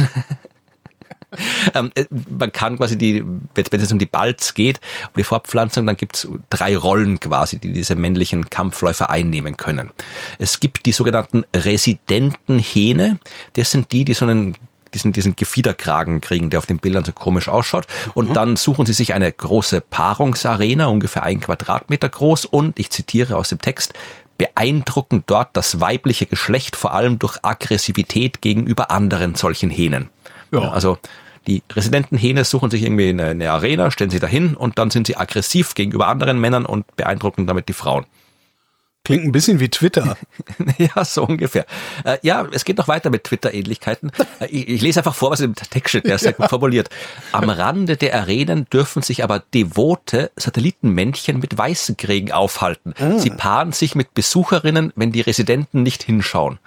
man kann quasi wenn es um die Balz geht, um die Fortpflanzung, dann gibt es 3 Rollen quasi, die diese männlichen Kampfläufer einnehmen können. Es gibt die sogenannten residenten Hähne. Das sind die so diesen Gefiederkragen kriegen, der auf den Bildern so komisch ausschaut. Und dann suchen sie sich eine große Paarungsarena, ungefähr 1 Quadratmeter groß. Und, ich zitiere aus dem Text, beeindrucken dort das weibliche Geschlecht vor allem durch Aggressivität gegenüber anderen solchen Hähnen. Ja. Also die residenten Hähne suchen sich irgendwie eine Arena, stellen sie dahin und dann sind sie aggressiv gegenüber anderen Männern und beeindrucken damit die Frauen. Klingt ein bisschen wie Twitter. Ja, so ungefähr. Ja, es geht noch weiter mit Twitter-Ähnlichkeiten. Ich lese einfach vor, was im Text steht, der ist sehr gut formuliert. Am Rande der Arenen dürfen sich aber devote Satellitenmännchen mit weißen Krägen aufhalten. Sie paaren sich mit Besucherinnen, wenn die Residenten nicht hinschauen.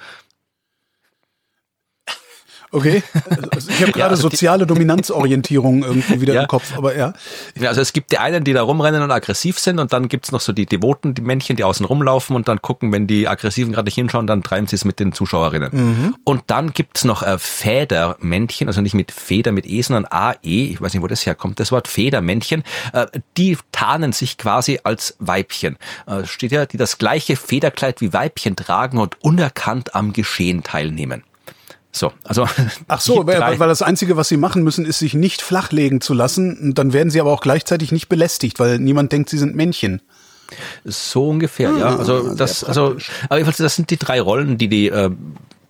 Okay, also ich habe gerade soziale Dominanzorientierung irgendwie wieder im Kopf, aber ja. Ja, also es gibt die einen, die da rumrennen und aggressiv sind und dann gibt's noch so die Devoten, die Männchen, die außen rumlaufen und dann gucken, wenn die Aggressiven gerade nicht hinschauen, dann treiben sie es mit den Zuschauerinnen. Und dann gibt's noch Federmännchen, also nicht mit Feder, mit E, sondern AE, ich weiß nicht, wo das herkommt, das Wort Federmännchen, die tarnen sich quasi als Weibchen. Steht ja, die das gleiche Federkleid wie Weibchen tragen und unerkannt am Geschehen teilnehmen. So, also. Ach so, weil das Einzige, was sie machen müssen, ist, sich nicht flachlegen zu lassen. Und dann werden sie aber auch gleichzeitig nicht belästigt, weil niemand denkt, sie sind Männchen. So ungefähr, ja. Also aber jedenfalls, das sind die 3 Rollen, die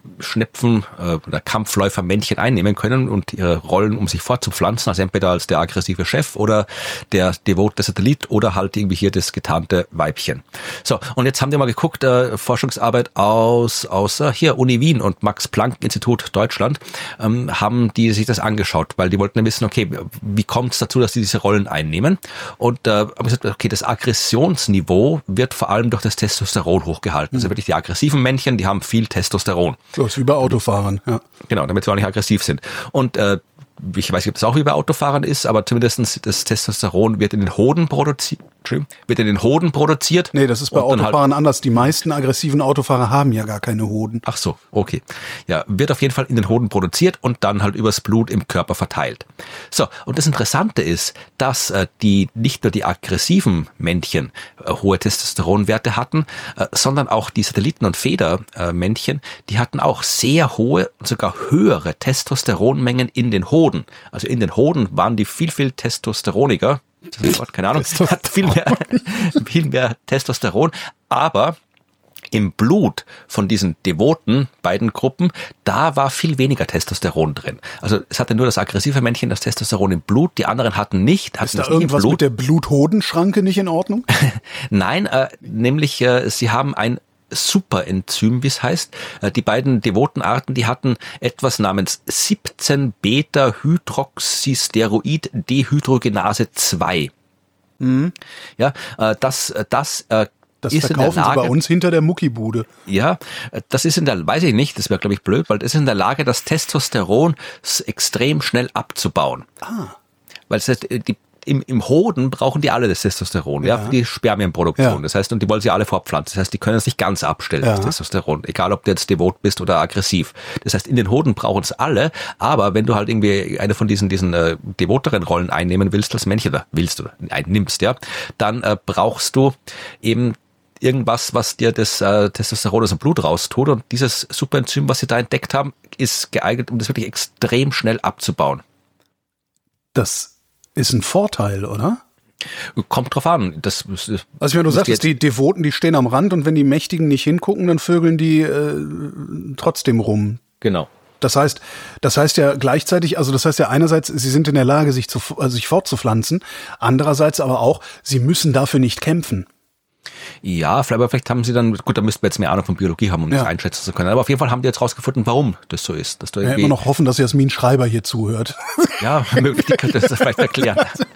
Schnepfen oder Kampfläufer-Männchen einnehmen können und ihre Rollen, um sich fortzupflanzen, also entweder als der aggressive Chef oder der devote Satellit oder halt irgendwie hier das getarnte Weibchen. So, und jetzt haben die mal geguckt, Forschungsarbeit aus hier Uni Wien und Max-Planck-Institut Deutschland, haben die sich das angeschaut, weil die wollten dann wissen, okay, wie kommt es dazu, dass die diese Rollen einnehmen? Und haben gesagt, okay, das Aggressionsniveau wird vor allem durch das Testosteron hochgehalten. Also wirklich die aggressiven Männchen, die haben viel Testosteron. So ist wie bei Autofahrern, ja. Genau, damit sie auch nicht aggressiv sind. Und ich weiß nicht, ob das auch wie bei Autofahrern ist, aber zumindest das Testosteron wird in den Hoden produziert. Nee, das ist bei Autofahrern anders. Die meisten aggressiven Autofahrer haben ja gar keine Hoden. Ach so, okay. Ja, wird auf jeden Fall in den Hoden produziert und dann halt übers Blut im Körper verteilt. So, und das Interessante ist, dass nicht nur die aggressiven Männchen hohe Testosteronwerte hatten, sondern auch die Satelliten- und Federmännchen, die hatten auch sehr hohe und sogar höhere Testosteronmengen in den Hoden. Also in den Hoden waren die viel testosteroniger. Das ist Wort, keine Ahnung, hat viel mehr Testosteron, aber im Blut von diesen devoten beiden Gruppen, da war viel weniger Testosteron drin. Also es hatte nur das aggressive Männchen das Testosteron im Blut, die anderen hatten nicht. Ist da irgendwas mit der Blut-Hoden-Schranke nicht in Ordnung? Nein, nämlich sie haben ein Superenzym, wie es heißt. Die beiden devoten Arten, die hatten etwas namens 17-Beta-Hydroxysteroid-Dehydrogenase 2. Mhm. Ja, das ist verkaufen sie bei uns hinter der Muckibude. Ja, das ist weiß ich nicht, das wäre, glaube ich, blöd, weil das ist in der Lage, das Testosteron extrem schnell abzubauen. Weil es heißt, im Hoden brauchen die alle das Testosteron, ja, für die Spermienproduktion. Ja. Das heißt, und die wollen sie alle fortpflanzen. Das heißt, die können es nicht ganz abstellen, das Testosteron. Egal, ob du jetzt devot bist oder aggressiv. Das heißt, in den Hoden brauchen es alle. Aber wenn du halt irgendwie eine von diesen devoteren Rollen einnehmen willst als Männchen, oder nimmst, ja, dann brauchst du eben irgendwas, was dir das Testosteron aus dem Blut raustut. Und dieses Superenzym, was sie da entdeckt haben, ist geeignet, um das wirklich extrem schnell abzubauen. Das ist ein Vorteil, oder? Kommt drauf an. Also wenn du sagst, die Devoten, die stehen am Rand und wenn die Mächtigen nicht hingucken, dann vögeln die trotzdem rum. Genau. Das heißt ja gleichzeitig, also das heißt ja einerseits, sie sind in der Lage, sich fortzupflanzen, andererseits aber auch, sie müssen dafür nicht kämpfen. Ja, vielleicht haben sie dann, gut, da müssten wir jetzt mehr Ahnung von Biologie haben, um das einschätzen zu können. Aber auf jeden Fall haben die jetzt rausgefunden, warum das so ist. Dass du immer noch hoffen, dass Jasmin Schreiber hier zuhört. Ja, möglich, die könnte das vielleicht erklären.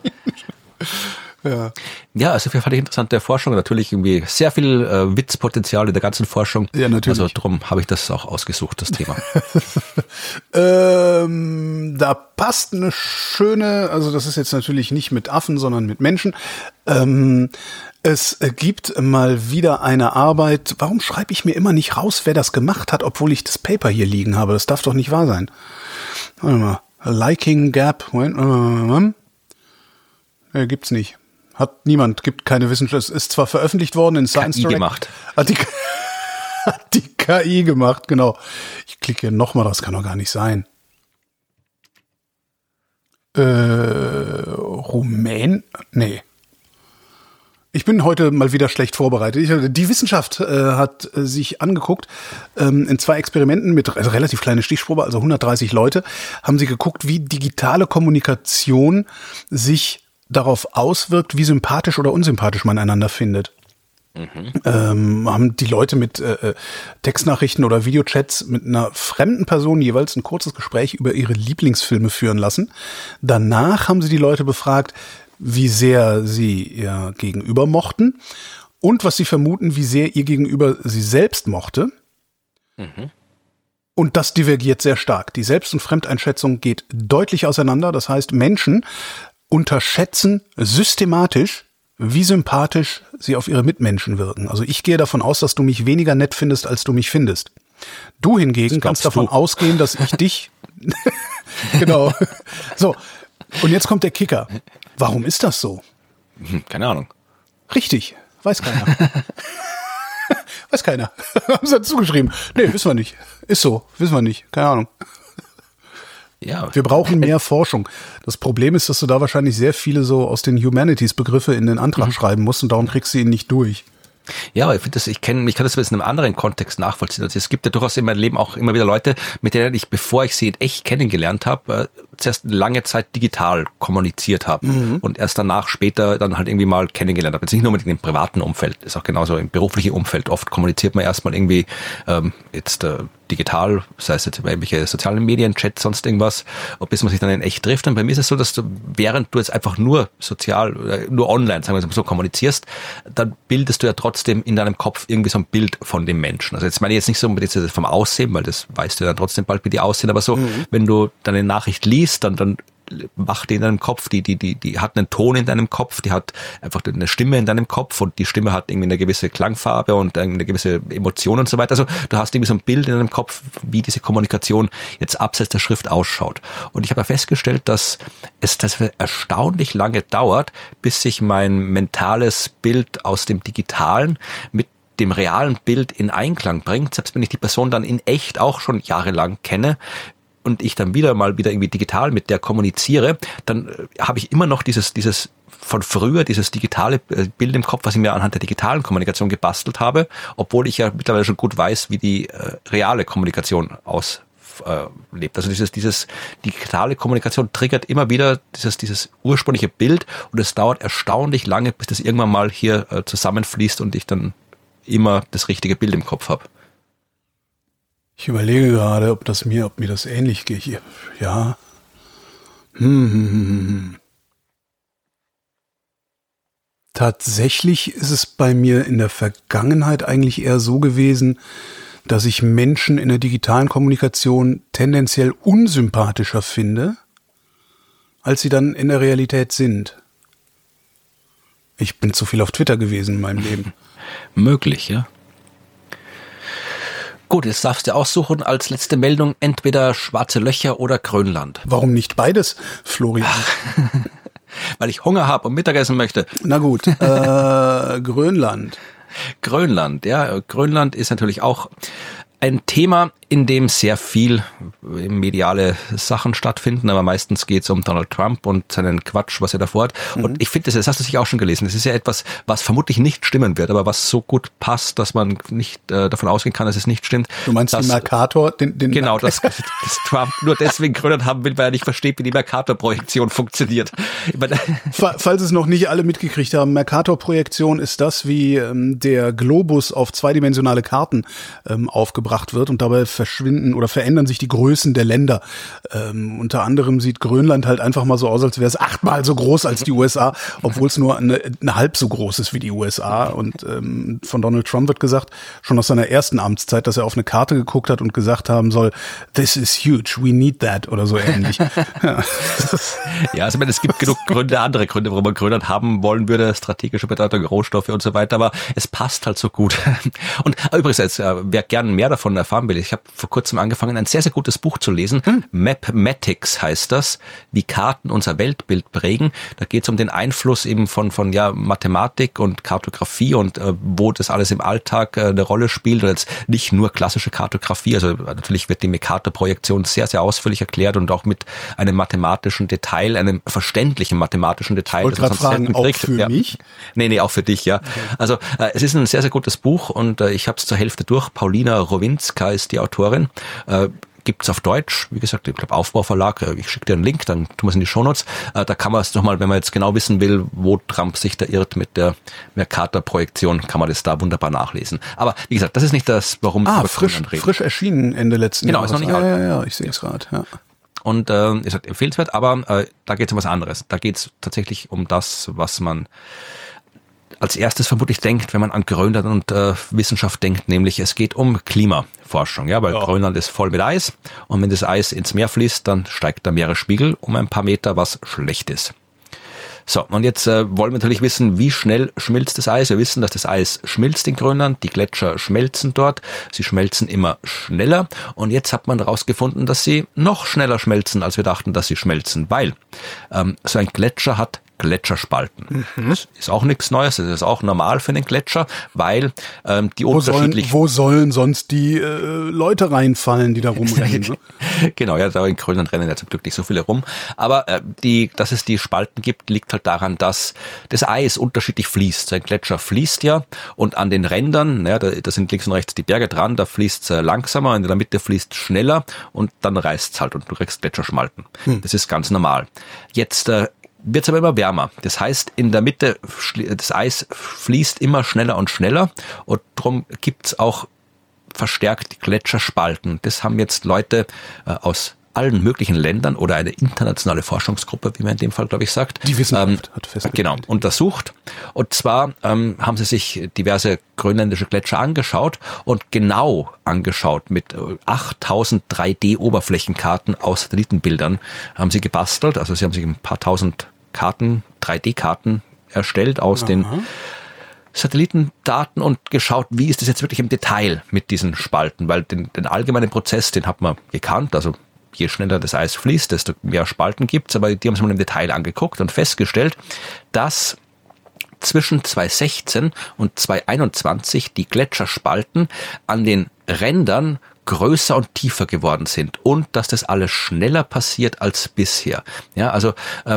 Ja, also fand ich interessante Forschung. Natürlich irgendwie sehr viel Witzpotenzial in der ganzen Forschung. Ja, natürlich. Also darum habe ich das auch ausgesucht, das Thema. Da passt eine schöne, also das ist jetzt natürlich nicht mit Affen, sondern mit Menschen. Es gibt mal wieder eine Arbeit. Warum schreibe ich mir immer nicht raus, wer das gemacht hat, obwohl ich das Paper hier liegen habe? Das darf doch nicht wahr sein. Warte mal. Liking Gap. Gibt's nicht. Gibt keine Wissenschaft. Es ist zwar veröffentlicht worden in Science KI gemacht. Hat die KI gemacht, genau. Ich klicke hier nochmal, das kann doch gar nicht sein. Nee. Ich bin heute mal wieder schlecht vorbereitet. Die Wissenschaft hat sich angeguckt, in 2 Experimenten mit relativ kleine Stichprobe, also 130 Leute, haben sie geguckt, wie digitale Kommunikation sich darauf auswirkt, wie sympathisch oder unsympathisch man einander findet. Haben die Leute mit Textnachrichten oder Videochats mit einer fremden Person jeweils ein kurzes Gespräch über ihre Lieblingsfilme führen lassen. Danach haben sie die Leute befragt, wie sehr sie ihr Gegenüber mochten und was sie vermuten, wie sehr ihr Gegenüber sie selbst mochte. Und das divergiert sehr stark. Die Selbst- und Fremdeinschätzung geht deutlich auseinander. Das heißt, Menschen unterschätzen systematisch, wie sympathisch sie auf ihre Mitmenschen wirken. Also ich gehe davon aus, dass du mich weniger nett findest, als du mich findest. Du hingegen kannst davon ausgehen, dass ich dich... Genau. So, und jetzt kommt der Kicker. Warum ist das so? Keine Ahnung. Richtig, weiß keiner. Weiß keiner. Haben sie dazu geschrieben. Nee, wissen wir nicht. Ist so, wissen wir nicht. Keine Ahnung. Ja. Wir brauchen mehr Forschung. Das Problem ist, dass du da wahrscheinlich sehr viele so aus den Humanities-Begriffe in den Antrag schreiben musst und darum kriegst du ihn nicht durch. Ja, aber ich finde ich kann das in einem anderen Kontext nachvollziehen. Also es gibt ja durchaus in meinem Leben auch immer wieder Leute, mit denen ich, bevor ich sie in echt kennengelernt habe, zuerst lange Zeit digital kommuniziert habe und erst danach später dann halt irgendwie mal kennengelernt habe. Jetzt nicht nur mit dem privaten Umfeld, ist auch genauso im beruflichen Umfeld. Oft kommuniziert man erstmal irgendwie digital, sei es jetzt über irgendwelche sozialen Medien, Chat, sonst irgendwas, bis man sich dann in echt trifft. Und bei mir ist es so, dass du, während du jetzt einfach nur nur online, sagen wir so, kommunizierst, dann bildest du ja trotzdem in deinem Kopf irgendwie so ein Bild von dem Menschen. Also jetzt meine ich jetzt nicht so unbedingt vom Aussehen, weil das weißt du ja dann trotzdem bald, wie die aussehen, aber so, wenn du deine Nachricht liest, dann macht die in deinem Kopf, die hat einen Ton in deinem Kopf, die hat einfach eine Stimme in deinem Kopf und die Stimme hat irgendwie eine gewisse Klangfarbe und eine gewisse Emotion und so weiter. Also du hast irgendwie so ein Bild in deinem Kopf, wie diese Kommunikation jetzt abseits der Schrift ausschaut. Und ich habe ja festgestellt, dass es erstaunlich lange dauert, bis sich mein mentales Bild aus dem Digitalen mit dem realen Bild in Einklang bringt, selbst wenn ich die Person dann in echt auch schon jahrelang kenne, und ich dann wieder irgendwie digital mit der kommuniziere, dann habe ich immer noch dieses von früher, dieses digitale Bild im Kopf, was ich mir anhand der digitalen Kommunikation gebastelt habe, obwohl ich ja mittlerweile schon gut weiß, wie die reale Kommunikation auslebt. Also dieses digitale Kommunikation triggert immer wieder dieses ursprüngliche Bild und es dauert erstaunlich lange, bis das irgendwann mal hier zusammenfließt und ich dann immer das richtige Bild im Kopf habe. Ich überlege gerade, ob mir das ähnlich geht hier. Ja. Tatsächlich ist es bei mir in der Vergangenheit eigentlich eher so gewesen, dass ich Menschen in der digitalen Kommunikation tendenziell unsympathischer finde, als sie dann in der Realität sind. Ich bin zu viel auf Twitter gewesen in meinem Leben. Möglich, ja. Gut, jetzt darfst du aussuchen als letzte Meldung entweder schwarze Löcher oder Grönland. Warum nicht beides, Florian? Weil ich Hunger habe und Mittagessen möchte. Na gut, Grönland. Grönland, ja. Grönland ist natürlich auch ein Thema, in dem sehr viel mediale Sachen stattfinden, aber meistens geht es um Donald Trump und seinen Quatsch, was er davor hat. Und ich finde, das hast du sicher auch schon gelesen, das ist ja etwas, was vermutlich nicht stimmen wird, aber was so gut passt, dass man nicht davon ausgehen kann, dass es nicht stimmt. Du meinst den Mercator? Genau, dass Trump nur deswegen Grönland haben will, weil er nicht versteht, wie die Mercator-Projektion funktioniert. Falls es noch nicht alle mitgekriegt haben, Mercator-Projektion ist das, wie der Globus auf zweidimensionale Karten aufgebracht wird und dabei verschwinden oder verändern sich die Größen der Länder. Unter anderem sieht Grönland halt einfach mal so aus, als wäre es 8-mal so groß als die USA, obwohl es nur eine halb so groß ist wie die USA. Und von Donald Trump wird gesagt, schon aus seiner ersten Amtszeit, dass er auf eine Karte geguckt hat und gesagt haben soll, this is huge, we need that oder so ähnlich. Ja, also es gibt genug Gründe, andere Gründe, warum man Grönland haben wollen würde, strategische Bedeutung, Rohstoffe und so weiter, aber es passt halt so gut. Und übrigens, jetzt, wer gerne mehr davon erfahren will, ich habe vor kurzem angefangen, ein sehr, sehr gutes Buch zu lesen. Mapmatics heißt das, wie Karten unser Weltbild prägen. Da geht es um den Einfluss eben von Mathematik und Kartografie und wo das alles im Alltag eine Rolle spielt. Und jetzt nicht nur klassische Kartografie, also natürlich wird die Mercator-Projektion sehr, sehr ausführlich erklärt und auch mit einem mathematischen Detail, einem verständlichen mathematischen Detail. Ich wollte gerade fragen, auch für mich? Nee, auch für dich, ja. Okay. Also es ist ein sehr, sehr gutes Buch und ich habe es zur Hälfte durch. Paulina Rowinska ist die Autorin. Gibt's auf Deutsch, wie gesagt, ich glaube Aufbauverlag, ich schicke dir einen Link, dann tun wir es in die Shownotes. Da kann man es nochmal, wenn man jetzt genau wissen will, wo Trump sich da irrt mit der Mercator-Projektion, kann man das da wunderbar nachlesen. Aber wie gesagt, das ist nicht das, warum wir frisch erschienen Ende letzten Jahres. Genau, ist noch nicht alt. Ja, ich sehe es gerade, ja. Und ist halt empfehlenswert, aber da geht es um was anderes. Da geht es tatsächlich um das, was man als erstes vermutlich denkt, wenn man an Grönland und Wissenschaft denkt, nämlich es geht um Klimaforschung, ja, weil Grönland ist voll mit Eis und wenn das Eis ins Meer fließt, dann steigt der Meeresspiegel um ein paar Meter, was schlecht ist. So, und jetzt wollen wir natürlich wissen, wie schnell schmilzt das Eis. Wir wissen, dass das Eis schmilzt in Grönland, die Gletscher schmelzen dort, sie schmelzen immer schneller und jetzt hat man herausgefunden, dass sie noch schneller schmelzen, als wir dachten, dass sie schmelzen, weil so ein Gletscher hat Gletscherspalten. Das ist auch nichts Neues, das ist auch normal für einen Gletscher, weil die unterschiedlich... Wo sollen sonst die Leute reinfallen, die da rumrennen? Ne? Genau, ja, da in Grönland rennen ja zum Glück nicht so viele rum. Aber dass es die Spalten gibt, liegt halt daran, dass das Eis unterschiedlich fließt. So ein Gletscher fließt ja und an den Rändern, ja, da sind links und rechts die Berge dran, da fließt es langsamer, in der Mitte fließt schneller und dann reißt es halt und du kriegst Gletscherschmalten. Das ist ganz normal. Jetzt wird es aber immer wärmer. Das heißt, in der Mitte, das Eis fließt immer schneller und schneller und darum gibt es auch verstärkt Gletscherspalten. Das haben jetzt Leute aus allen möglichen Ländern oder eine internationale Forschungsgruppe, wie man in dem Fall, glaube ich, sagt. Die Wissenschaft hat festgestellt. Genau, untersucht. Und zwar haben sie sich diverse grönländische Gletscher angeschaut und genau angeschaut mit 8000 3D-Oberflächenkarten aus Satellitenbildern haben sie gebastelt. Also sie haben sich ein paar tausend Karten, 3D-Karten erstellt aus den Satellitendaten und geschaut, wie ist das jetzt wirklich im Detail mit diesen Spalten, weil den allgemeinen Prozess, den hat man gekannt, also je schneller das Eis fließt, desto mehr Spalten gibt's, aber die haben sich mal im Detail angeguckt und festgestellt, dass zwischen 2016 und 2021 die Gletscherspalten an den Rändern größer und tiefer geworden sind und dass das alles schneller passiert als bisher. Ja, also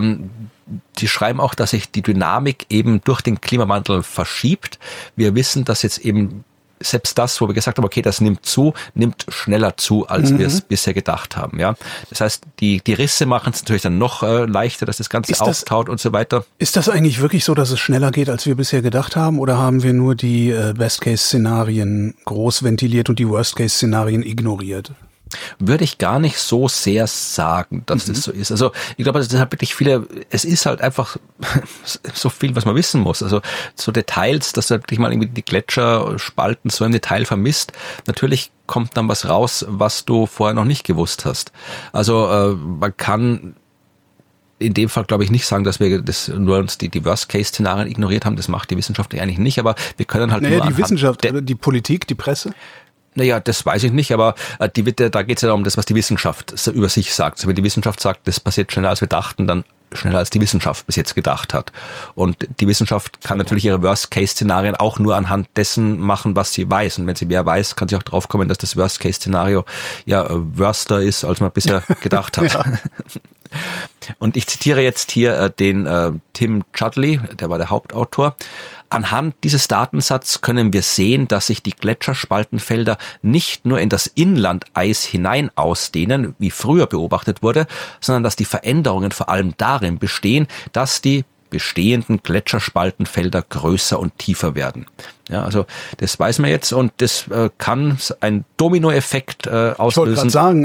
die schreiben auch, dass sich die Dynamik eben durch den Klimawandel verschiebt. Wir wissen, dass jetzt eben selbst das, wo wir gesagt haben, okay, das nimmt schneller zu, als wir es bisher gedacht haben. Ja, das heißt, die Risse machen es natürlich dann noch leichter, dass das Ganze auftaut und so weiter. Ist das eigentlich wirklich so, dass es schneller geht, als wir bisher gedacht haben, oder haben wir nur die Best-Case-Szenarien groß ventiliert und die Worst-Case-Szenarien ignoriert? Würde ich gar nicht so sehr sagen, dass das so ist. Also ich glaube, das hat wirklich es ist halt einfach so viel, was man wissen muss. Also so Details, dass du wirklich mal irgendwie die Gletscherspalten so im Detail vermisst. Natürlich kommt dann was raus, was du vorher noch nicht gewusst hast. Also man kann in dem Fall, glaube ich, nicht sagen, dass wir das nur uns die Worst-Case-Szenarien ignoriert haben. Das macht die Wissenschaft eigentlich nicht, aber wir können halt nur die Wissenschaft, die Politik, die Presse? Naja, das weiß ich nicht, aber da geht es ja darum, das, was die Wissenschaft über sich sagt. Also wenn die Wissenschaft sagt, das passiert schneller als wir dachten, dann schneller als die Wissenschaft bis jetzt gedacht hat. Und die Wissenschaft kann natürlich ihre Worst-Case-Szenarien auch nur anhand dessen machen, was sie weiß. Und wenn sie mehr weiß, kann sie auch drauf kommen, dass das Worst-Case-Szenario ja worster ist, als man bisher gedacht hat. Ja. Und ich zitiere jetzt hier den Tim Chudley, der war der Hauptautor. Anhand dieses Datensatzes können wir sehen, dass sich die Gletscherspaltenfelder nicht nur in das Inlandeis hinein ausdehnen, wie früher beobachtet wurde, sondern dass die Veränderungen vor allem darin bestehen, dass die bestehenden Gletscherspaltenfelder größer und tiefer werden. Ja, also das weiß man jetzt und das kann einen Dominoeffekt auslösen. Ich wollte gerade sagen,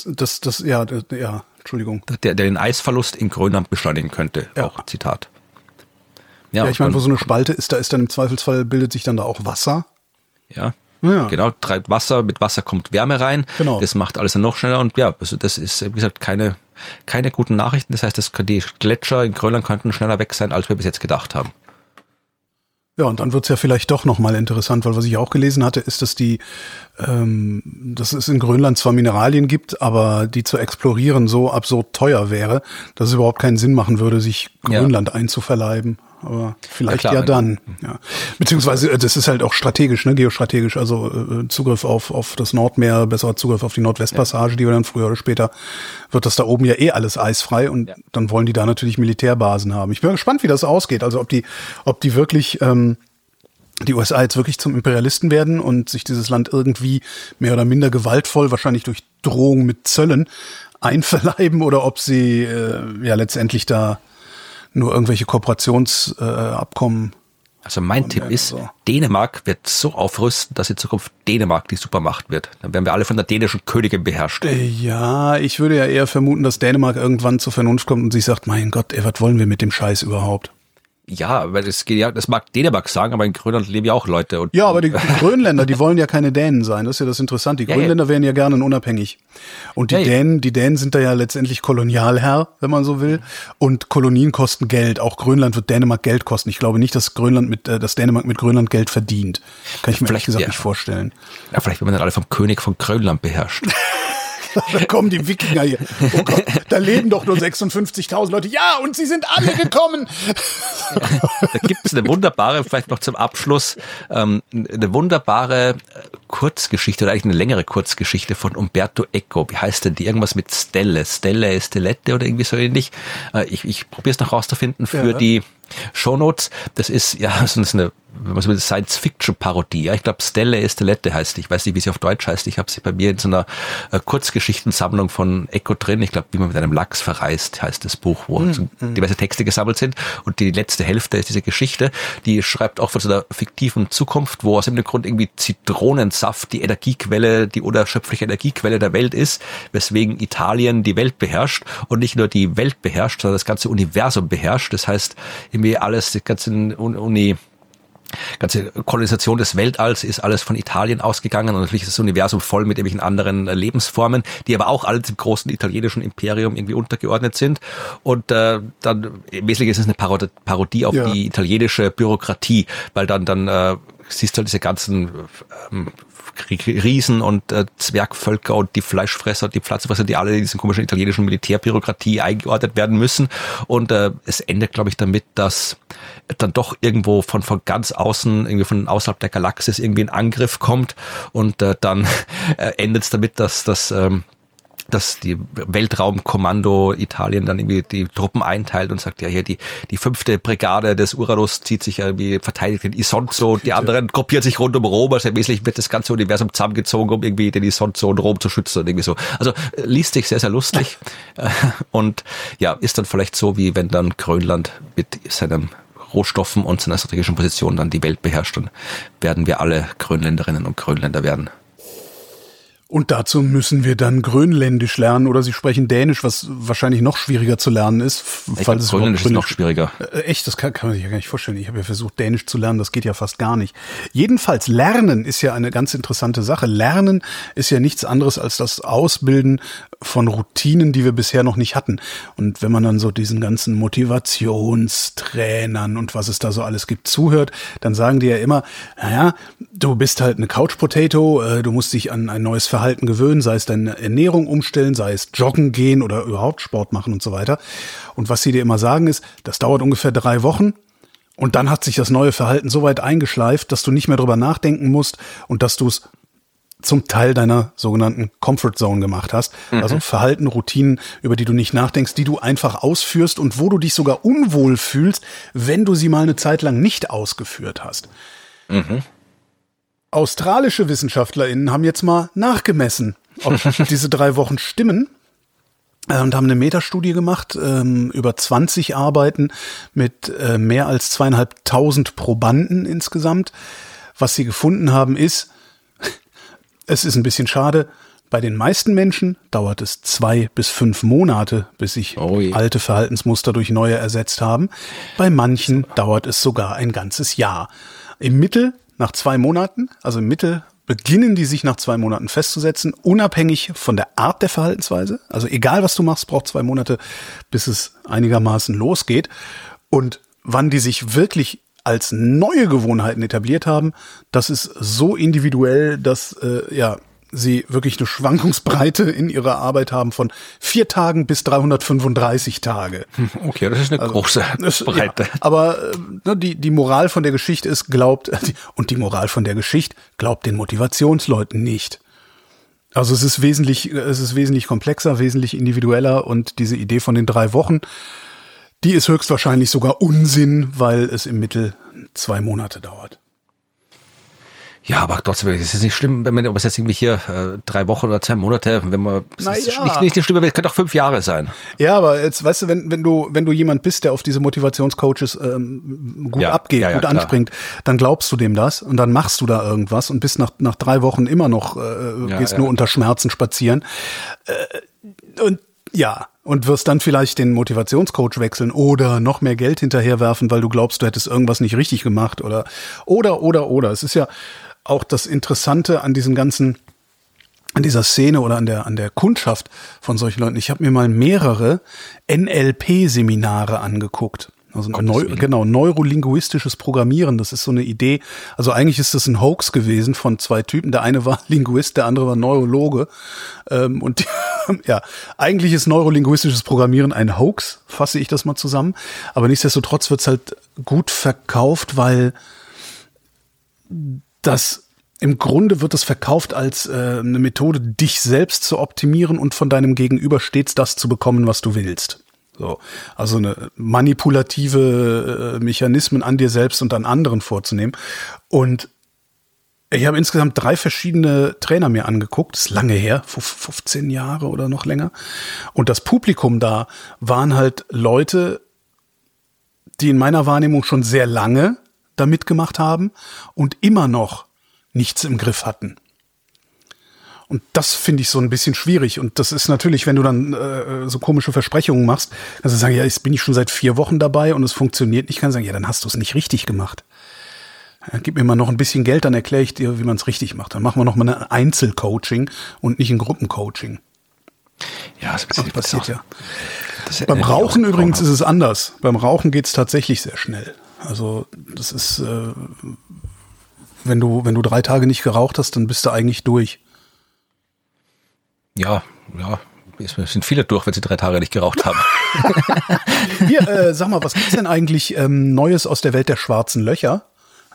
also Entschuldigung. Der den Eisverlust in Grönland beschleunigen könnte. Ja. Auch Zitat. Ja, ich meine, wo so eine Spalte ist, da ist dann im Zweifelsfall, bildet sich dann da auch Wasser. Ja, genau, treibt Wasser, mit Wasser kommt Wärme rein. Genau. Das macht alles dann noch schneller und ja, also das ist, wie gesagt, keine guten Nachrichten. Das heißt, die Gletscher in Grönland könnten schneller weg sein, als wir bis jetzt gedacht haben. Ja, und dann wird's ja vielleicht doch nochmal interessant, weil was ich auch gelesen hatte, ist, dass dass es in Grönland zwar Mineralien gibt, aber die zu explorieren so absurd teuer wäre, dass es überhaupt keinen Sinn machen würde, sich Grönland einzuverleiben. Aber vielleicht dann. Ja. Beziehungsweise das ist halt auch strategisch, ne, geostrategisch, also Zugriff auf das Nordmeer, besserer Zugriff auf die Nordwestpassage, die wir dann früher oder später, wird das da oben ja alles eisfrei und dann wollen die da natürlich Militärbasen haben. Ich bin gespannt, wie das ausgeht, also ob die wirklich die USA jetzt wirklich zum Imperialisten werden und sich dieses Land irgendwie mehr oder minder gewaltvoll, wahrscheinlich durch Drohung mit Zöllen, einverleiben oder ob sie letztendlich da nur irgendwelche Kooperationsabkommen. Also mein Tipp ist, so. Dänemark wird so aufrüsten, dass in Zukunft Dänemark die Supermacht wird. Dann werden wir alle von der dänischen Königin beherrscht. Ja, ich würde ja eher vermuten, dass Dänemark irgendwann zur Vernunft kommt und sich sagt, mein Gott, was wollen wir mit dem Scheiß überhaupt? Ja, weil das mag Dänemark sagen, aber in Grönland leben ja auch Leute. Und ja, aber die Grönländer, die wollen ja keine Dänen sein. Das ist ja das Interessante. Die Grönländer wären ja gerne unabhängig. Und die Dänen sind da ja letztendlich Kolonialherr, wenn man so will. Und Kolonien kosten Geld. Auch Grönland wird Dänemark Geld kosten. Ich glaube nicht, dass Dänemark mit Grönland Geld verdient. Kann ich mir ehrlich gesagt nicht vorstellen. Ja, vielleicht wird man dann alle vom König von Grönland beherrscht. Da kommen die Wikinger hier. Oh Gott, da leben doch nur 56.000 Leute. Ja, und sie sind alle gekommen. Da gibt es eine wunderbare, vielleicht noch zum Abschluss, eine wunderbare Kurzgeschichte oder eigentlich eine längere Kurzgeschichte von Umberto Eco. Wie heißt denn die? Irgendwas mit Stelle. Stellette oder irgendwie so ähnlich. Ich probiere es noch rauszufinden für die Shownotes. Das ist eine Science-Fiction-Parodie. Ja, ich glaube, Stellette heißt. Ich weiß nicht, wie sie auf Deutsch heißt. Ich habe sie bei mir in so einer Kurzgeschichtensammlung von Eco drin. Ich glaube, wie man mit einem Lachs verreist, heißt das Buch, wo diverse Texte gesammelt sind. Und die letzte Hälfte ist diese Geschichte. Die schreibt auch von so einer fiktiven Zukunft, wo aus dem Grund irgendwie Zitronensaft die Energiequelle, die unerschöpfliche Energiequelle der Welt ist, weswegen Italien die Welt beherrscht und nicht nur die Welt beherrscht, sondern das ganze Universum beherrscht. Das heißt, irgendwie alles, die ganze Kolonisation des Weltalls ist alles von Italien ausgegangen und natürlich ist das Universum voll mit irgendwelchen anderen Lebensformen, die aber auch alle dem großen italienischen Imperium irgendwie untergeordnet sind. Und dann im Wesentlichen ist es eine Parodie auf die italienische Bürokratie, weil dann siehst du halt diese ganzen Riesen und Zwergvölker und die Fleischfresser und die Pflanzenfresser, die alle in diesen komischen italienischen Militärbürokratie eingeordnet werden müssen. Und es endet, glaube ich, damit, dass dann doch irgendwo von ganz außen, irgendwie von außerhalb der Galaxis irgendwie ein Angriff kommt und dann endet es damit, dass die Weltraumkommando Italien dann irgendwie die Truppen einteilt und sagt, ja, hier die 5. Brigade des Uranus zieht sich irgendwie verteidigt den Isonzo und die anderen gruppieren sich rund um Rom. Also wesentlich wird das ganze Universum zusammengezogen, um irgendwie den Isonzo und Rom zu schützen und irgendwie so. Also liest sich sehr, sehr lustig und ja, ist dann vielleicht so, wie wenn dann Grönland mit seinen Rohstoffen und seiner strategischen Position dann die Welt beherrscht, dann werden wir alle Grönländerinnen und Grönländer werden. Und dazu müssen wir dann Grönländisch lernen oder sie sprechen Dänisch, was wahrscheinlich noch schwieriger zu lernen ist. Grönländisch ist noch schwieriger. Echt, das kann man sich ja gar nicht vorstellen. Ich habe ja versucht, Dänisch zu lernen, das geht ja fast gar nicht. Jedenfalls, Lernen ist ja eine ganz interessante Sache. Lernen ist ja nichts anderes als das Ausbilden von Routinen, die wir bisher noch nicht hatten. Und wenn man dann so diesen ganzen Motivationstrainern und was es da so alles gibt zuhört, dann sagen die ja immer, naja, du bist halt eine Couch Potato, du musst dich an ein neues Verhalten gewöhnen, sei es deine Ernährung umstellen, sei es joggen gehen oder überhaupt Sport machen und so weiter. Und was sie dir immer sagen ist, das dauert ungefähr 3 Wochen und dann hat sich das neue Verhalten so weit eingeschleift, dass du nicht mehr drüber nachdenken musst und dass du es zum Teil deiner sogenannten Comfort Zone gemacht hast. Also Verhalten, Routinen, über die du nicht nachdenkst, die du einfach ausführst und wo du dich sogar unwohl fühlst, wenn du sie mal eine Zeit lang nicht ausgeführt hast. Australische WissenschaftlerInnen haben jetzt mal nachgemessen, ob diese 3 Wochen stimmen und haben eine Metastudie gemacht über 20 Arbeiten mit mehr als 2.500 Probanden insgesamt. Was sie gefunden haben ist, es ist ein bisschen schade, bei den meisten Menschen dauert es 2 bis 5 Monate, bis sich alte Verhaltensmuster durch neue ersetzt haben. Bei manchen dauert es sogar ein ganzes Jahr. Im Mittel nach 2 Monaten, also im Mittel beginnen die sich nach 2 Monaten festzusetzen, unabhängig von der Art der Verhaltensweise. Also egal, was du machst, braucht 2 Monate, bis es einigermaßen losgeht. Und wann die sich wirklich als neue Gewohnheiten etabliert haben, das ist so individuell, dass sie wirklich eine Schwankungsbreite in ihrer Arbeit haben von 4 Tagen bis 335 Tage. Okay, das ist eine große Breite. Ja, aber die Moral von der Geschichte ist, glaubt den Motivationsleuten nicht. Also es ist wesentlich komplexer, wesentlich individueller und diese Idee von den 3 Wochen, die ist höchstwahrscheinlich sogar Unsinn, weil es im Mittel 2 Monate dauert. Ja, aber trotzdem ist es nicht schlimm, wenn man, ob es jetzt irgendwie hier 3 Wochen oder 2 Monate, wenn man nicht die Stimme, es könnte auch 5 Jahre sein. Ja, aber jetzt weißt du, wenn du jemand bist, der auf diese Motivationscoaches gut abgeht, gut anspringt, dann glaubst du dem das und dann machst du da irgendwas und bist nach 3 Wochen immer noch gehst nur unter Schmerzen spazieren und wirst dann vielleicht den Motivationscoach wechseln oder noch mehr Geld hinterherwerfen, weil du glaubst, du hättest irgendwas nicht richtig gemacht oder. Es ist ja auch das Interessante an an dieser Szene oder an der Kundschaft von solchen Leuten. Ich habe mir mal mehrere NLP-Seminare angeguckt. Also neurolinguistisches Programmieren, das ist so eine Idee. Also eigentlich ist das ein Hoax gewesen von zwei Typen. Der eine war Linguist, der andere war Neurologe. Eigentlich ist neurolinguistisches Programmieren ein Hoax, fasse ich das mal zusammen. Aber nichtsdestotrotz wird's halt gut verkauft, weil das im Grunde wird es verkauft als eine Methode, dich selbst zu optimieren und von deinem Gegenüber stets das zu bekommen, was du willst. So, also eine manipulative Mechanismen an dir selbst und an anderen vorzunehmen. Und ich habe insgesamt 3 verschiedene Trainer mir angeguckt. Das ist lange her, 15 Jahre oder noch länger. Und das Publikum da waren halt Leute, die in meiner Wahrnehmung schon sehr lange da mitgemacht haben und immer noch nichts im Griff hatten. Und das finde ich so ein bisschen schwierig. Und das ist natürlich, wenn du dann so komische Versprechungen machst, kannst du sagen, ja, jetzt bin ich schon seit 4 Wochen dabei und es funktioniert nicht. Ich kann sagen, ja, dann hast du es nicht richtig gemacht. Ja, gib mir mal noch ein bisschen Geld, dann erkläre ich dir, wie man es richtig macht. Dann machen wir noch mal ein Einzelcoaching und nicht ein Gruppencoaching. Ja, das passiert ja. Beim Rauchen übrigens ist es anders. Beim Rauchen geht es tatsächlich sehr schnell. Also das ist, wenn du 3 Tage nicht geraucht hast, dann bist du eigentlich durch. Ja, es sind viele durch, wenn sie 3 Tage nicht geraucht haben. Hier, sag mal, was gibt's denn eigentlich Neues aus der Welt der schwarzen Löcher?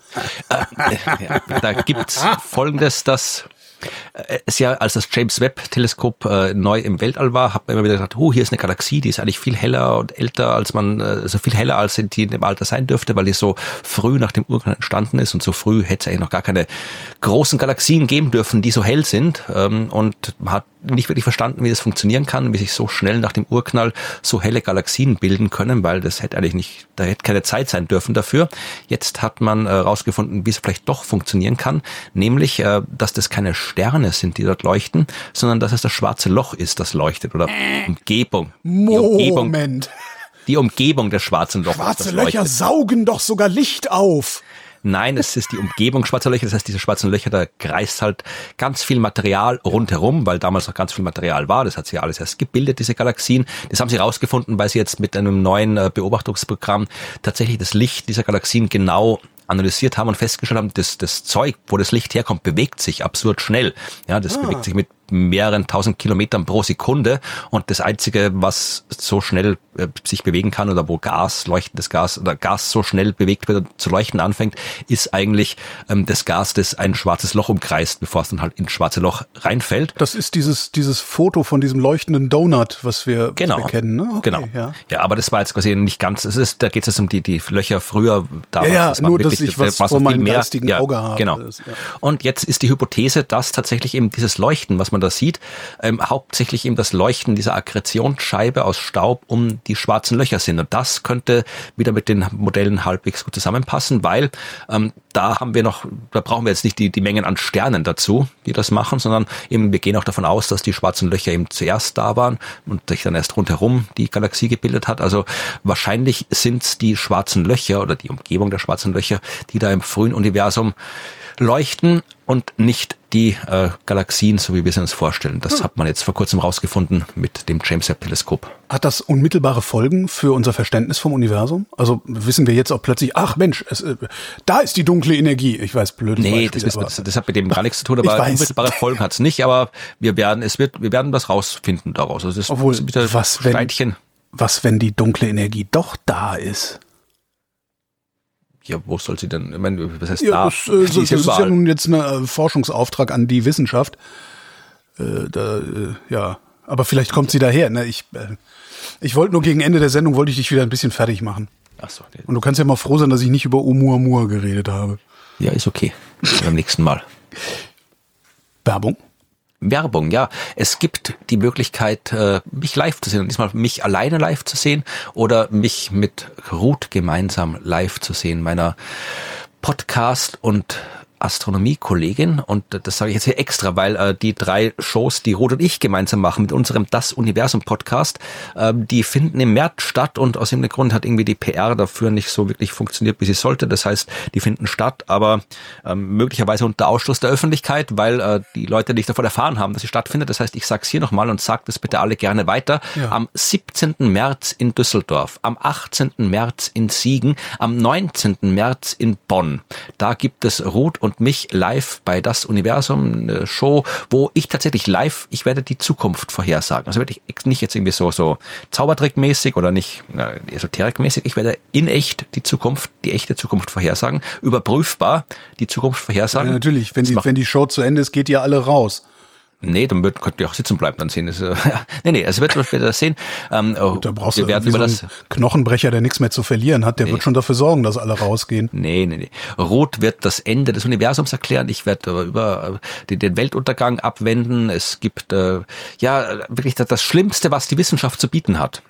Da gibt's Folgendes, dass es ja, als das James Webb Teleskop neu im Weltall war, hat man immer wieder gesagt, hier ist eine Galaxie, die ist eigentlich viel heller und älter, als man, so viel heller als die in dem Alter sein dürfte, weil die so früh nach dem Urknall entstanden ist und so früh hätte es eigentlich noch gar keine großen Galaxien geben dürfen, die so hell sind, und man hat nicht wirklich verstanden, wie das funktionieren kann, wie sich so schnell nach dem Urknall so helle Galaxien bilden können, weil das hätte eigentlich nicht, da hätte keine Zeit sein dürfen dafür. Jetzt hat man rausgefunden, wie es vielleicht doch funktionieren kann, nämlich, dass das keine Sterne sind, die dort leuchten, sondern dass es das schwarze Loch ist, das leuchtet, oder Umgebung. Moment. Die Umgebung des schwarzen Loches. Schwarze Löcher saugen doch sogar Licht auf. Nein, es ist die Umgebung schwarzer Löcher. Das heißt, diese schwarzen Löcher, da kreist halt ganz viel Material rundherum, weil damals noch ganz viel Material war. Das hat sich ja alles erst gebildet, diese Galaxien. Das haben sie rausgefunden, weil sie jetzt mit einem neuen Beobachtungsprogramm tatsächlich das Licht dieser Galaxien genau analysiert haben und festgestellt haben, das Zeug, wo das Licht herkommt, bewegt sich absurd schnell. Ja, das bewegt sich mit mehreren 1000 Kilometern pro Sekunde, und das Einzige, was so schnell sich bewegen kann oder wo leuchtendes Gas oder Gas so schnell bewegt wird und zu leuchten anfängt, ist eigentlich das Gas, das ein schwarzes Loch umkreist, bevor es dann halt ins schwarze Loch reinfällt. Das ist dieses Foto von diesem leuchtenden Donut, was wir kennen, ne? Okay, genau. Ja, aber das war jetzt quasi nicht ganz, da geht es um die Löcher früher. Damals, nur, dass ich was vor meinem geistigen Auge habe. Genau. Und jetzt ist die Hypothese, dass tatsächlich eben dieses Leuchten, was man da sieht, hauptsächlich eben das Leuchten dieser Akkretionsscheibe aus Staub um die schwarzen Löcher sind. Und das könnte wieder mit den Modellen halbwegs gut zusammenpassen, weil da brauchen wir jetzt nicht die Mengen an Sternen dazu, die das machen, sondern eben wir gehen auch davon aus, dass die schwarzen Löcher eben zuerst da waren und sich dann erst rundherum die Galaxie gebildet hat. Also wahrscheinlich sind es die schwarzen Löcher oder die Umgebung der schwarzen Löcher, die da im frühen Universum leuchten und nicht die Galaxien, so wie wir sie uns vorstellen. Das hat man jetzt vor kurzem rausgefunden mit dem James Webb Teleskop. Hat das unmittelbare Folgen für unser Verständnis vom Universum? Also wissen wir jetzt auch plötzlich, ach Mensch, da ist die dunkle Energie. Ich weiß, blödes Beispiel. Nee, das hat mit dem gar nichts zu tun, aber unmittelbare Folgen hat es nicht, aber wir werden das rausfinden daraus. Also das Obwohl, was, wenn die dunkle Energie doch da ist? Ja, wo soll sie denn? Ich meine, was heißt da? Das ist ja nun jetzt ein Forschungsauftrag an die Wissenschaft. Aber vielleicht kommt sie daher. Ne? Ich wollte nur gegen Ende der Sendung wollte ich dich wieder ein bisschen fertig machen. Ach so. Und du kannst ja mal froh sein, dass ich nicht über Oumuamua geredet habe. Ja, ist okay. Beim nächsten Mal. Werbung, ja. Es gibt die Möglichkeit, mich live zu sehen. Und diesmal mich alleine live zu sehen oder mich mit Ruth gemeinsam live zu sehen, meiner Podcast- und Astronomie-Kollegin, und das sage ich jetzt hier extra, weil die 3 Shows, die Ruth und ich gemeinsam machen mit unserem Das Universum-Podcast, die finden im März statt, und aus irgendeinem Grund hat irgendwie die PR dafür nicht so wirklich funktioniert, wie sie sollte. Das heißt, die finden statt, aber möglicherweise unter Ausschluss der Öffentlichkeit, weil die Leute nicht davon erfahren haben, dass sie stattfindet. Das heißt, ich sage es hier nochmal und sage das bitte alle gerne weiter. Ja. Am 17. März in Düsseldorf, am 18. März in Siegen, am 19. März in Bonn. Da gibt es Ruth und mich live bei Das Universum, eine Show, wo ich tatsächlich ich werde die Zukunft vorhersagen. Also werde ich nicht jetzt irgendwie so Zaubertrickmäßig oder nicht esoterikmäßig. Ich werde in echt die echte Zukunft vorhersagen. Überprüfbar die Zukunft vorhersagen. Ja, natürlich, wenn die Show zu Ende ist, geht ihr alle raus. Nee, dann könnt ihr auch sitzen bleiben, dann sehen. Also wird das sehen. Da brauchst du werden über das Knochenbrecher, der nichts mehr zu verlieren hat, der wird schon dafür sorgen, dass alle rausgehen. Nee. Ruth wird das Ende des Universums erklären. Ich werde über den Weltuntergang abwenden. Es gibt wirklich das Schlimmste, was die Wissenschaft zu bieten hat.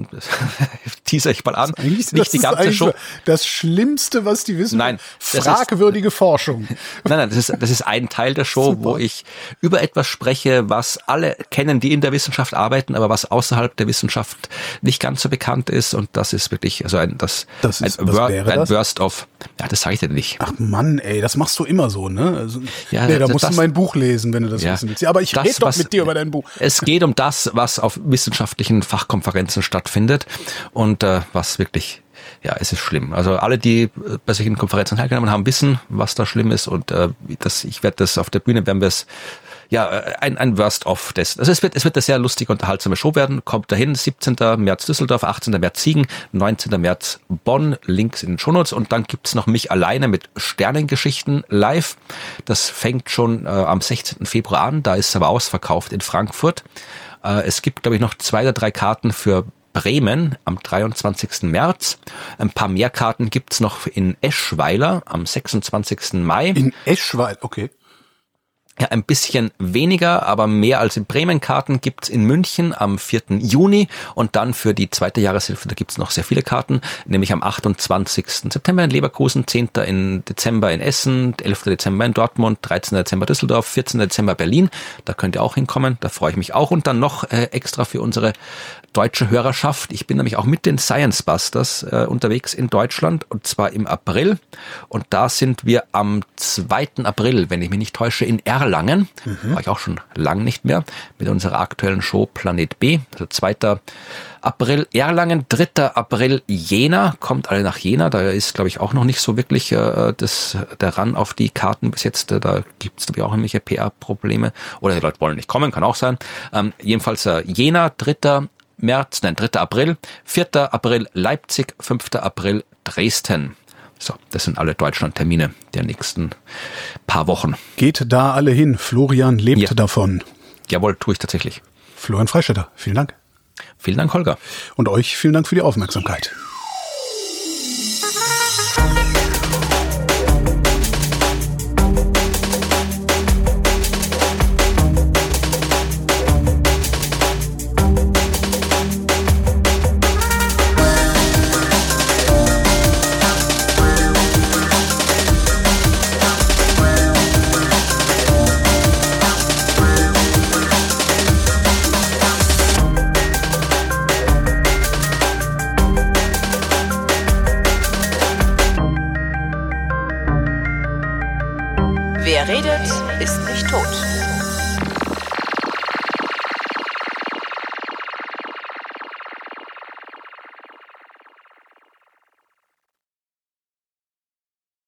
Teaser ich mal an. Nicht die ganze Show. Das Schlimmste, was die Wissenschaft. Fragwürdige Forschung. Nein, das ist ein Teil der Show, wo ich über etwas spreche, was alle kennen, die in der Wissenschaft arbeiten, aber was außerhalb der Wissenschaft nicht ganz so bekannt ist, und das ist wirklich ein Worst of. Ja, das sage ich dir nicht. Ach Mann, ey, das machst du immer so, ne? Also, da musst du mein Buch lesen, wenn du das wissen willst. Ja, aber ich rede doch mit dir über dein Buch. Es geht um das, was auf wissenschaftlichen Fachkonferenzen stattfindet, und was wirklich. Ja, es ist schlimm. Also alle, die bei solchen Konferenzen teilgenommen haben, wissen, was da schlimm ist, und ich werde das auf der Bühne, werden wir es ein Worst-of des. Also es wird eine sehr lustige, unterhaltsame Show werden. Kommt dahin, 17. März Düsseldorf, 18. März Siegen, 19. März Bonn, Links in den Shownotes, und dann gibt's noch mich alleine mit Sternengeschichten live. Das fängt schon am 16. Februar an, da ist es aber ausverkauft in Frankfurt. Es gibt, glaube ich, noch 2 oder 3 Karten für Bremen am 23. März. Ein paar mehr Karten gibt's noch in Eschweiler am 26. Mai. In Eschweiler, okay. Ja, ein bisschen weniger, aber mehr als in Bremen Karten gibt's in München am 4. Juni, und dann für die zweite Jahreshälfte, da gibt's noch sehr viele Karten, nämlich am 28. September in Leverkusen, 10. Dezember in Essen, 11. Dezember in Dortmund, 13. Dezember Düsseldorf, 14. Dezember Berlin, da könnt ihr auch hinkommen, da freue ich mich auch, und dann noch extra für unsere deutsche Hörerschaft. Ich bin nämlich auch mit den Science Busters unterwegs in Deutschland, und zwar im April, und da sind wir am 2. April, wenn ich mich nicht täusche, in Erlangen. War ich auch schon lang nicht mehr, mit unserer aktuellen Show Planet B. Also 2. April Erlangen, 3. April Jena, kommt alle nach Jena, da ist, glaube ich, auch noch nicht so wirklich der Run auf die Karten bis jetzt, da gibt es, glaube ich, auch irgendwelche PR-Probleme, oder die Leute wollen nicht kommen, kann auch sein. Jedenfalls Jena, 3. April, 4. April Leipzig, 5. April Dresden. So, das sind alle Deutschland-Termine der nächsten paar Wochen. Geht da alle hin. Florian lebt davon. Jawohl, tue ich tatsächlich. Florian Freistetter, vielen Dank. Vielen Dank, Holger. Und euch vielen Dank für die Aufmerksamkeit.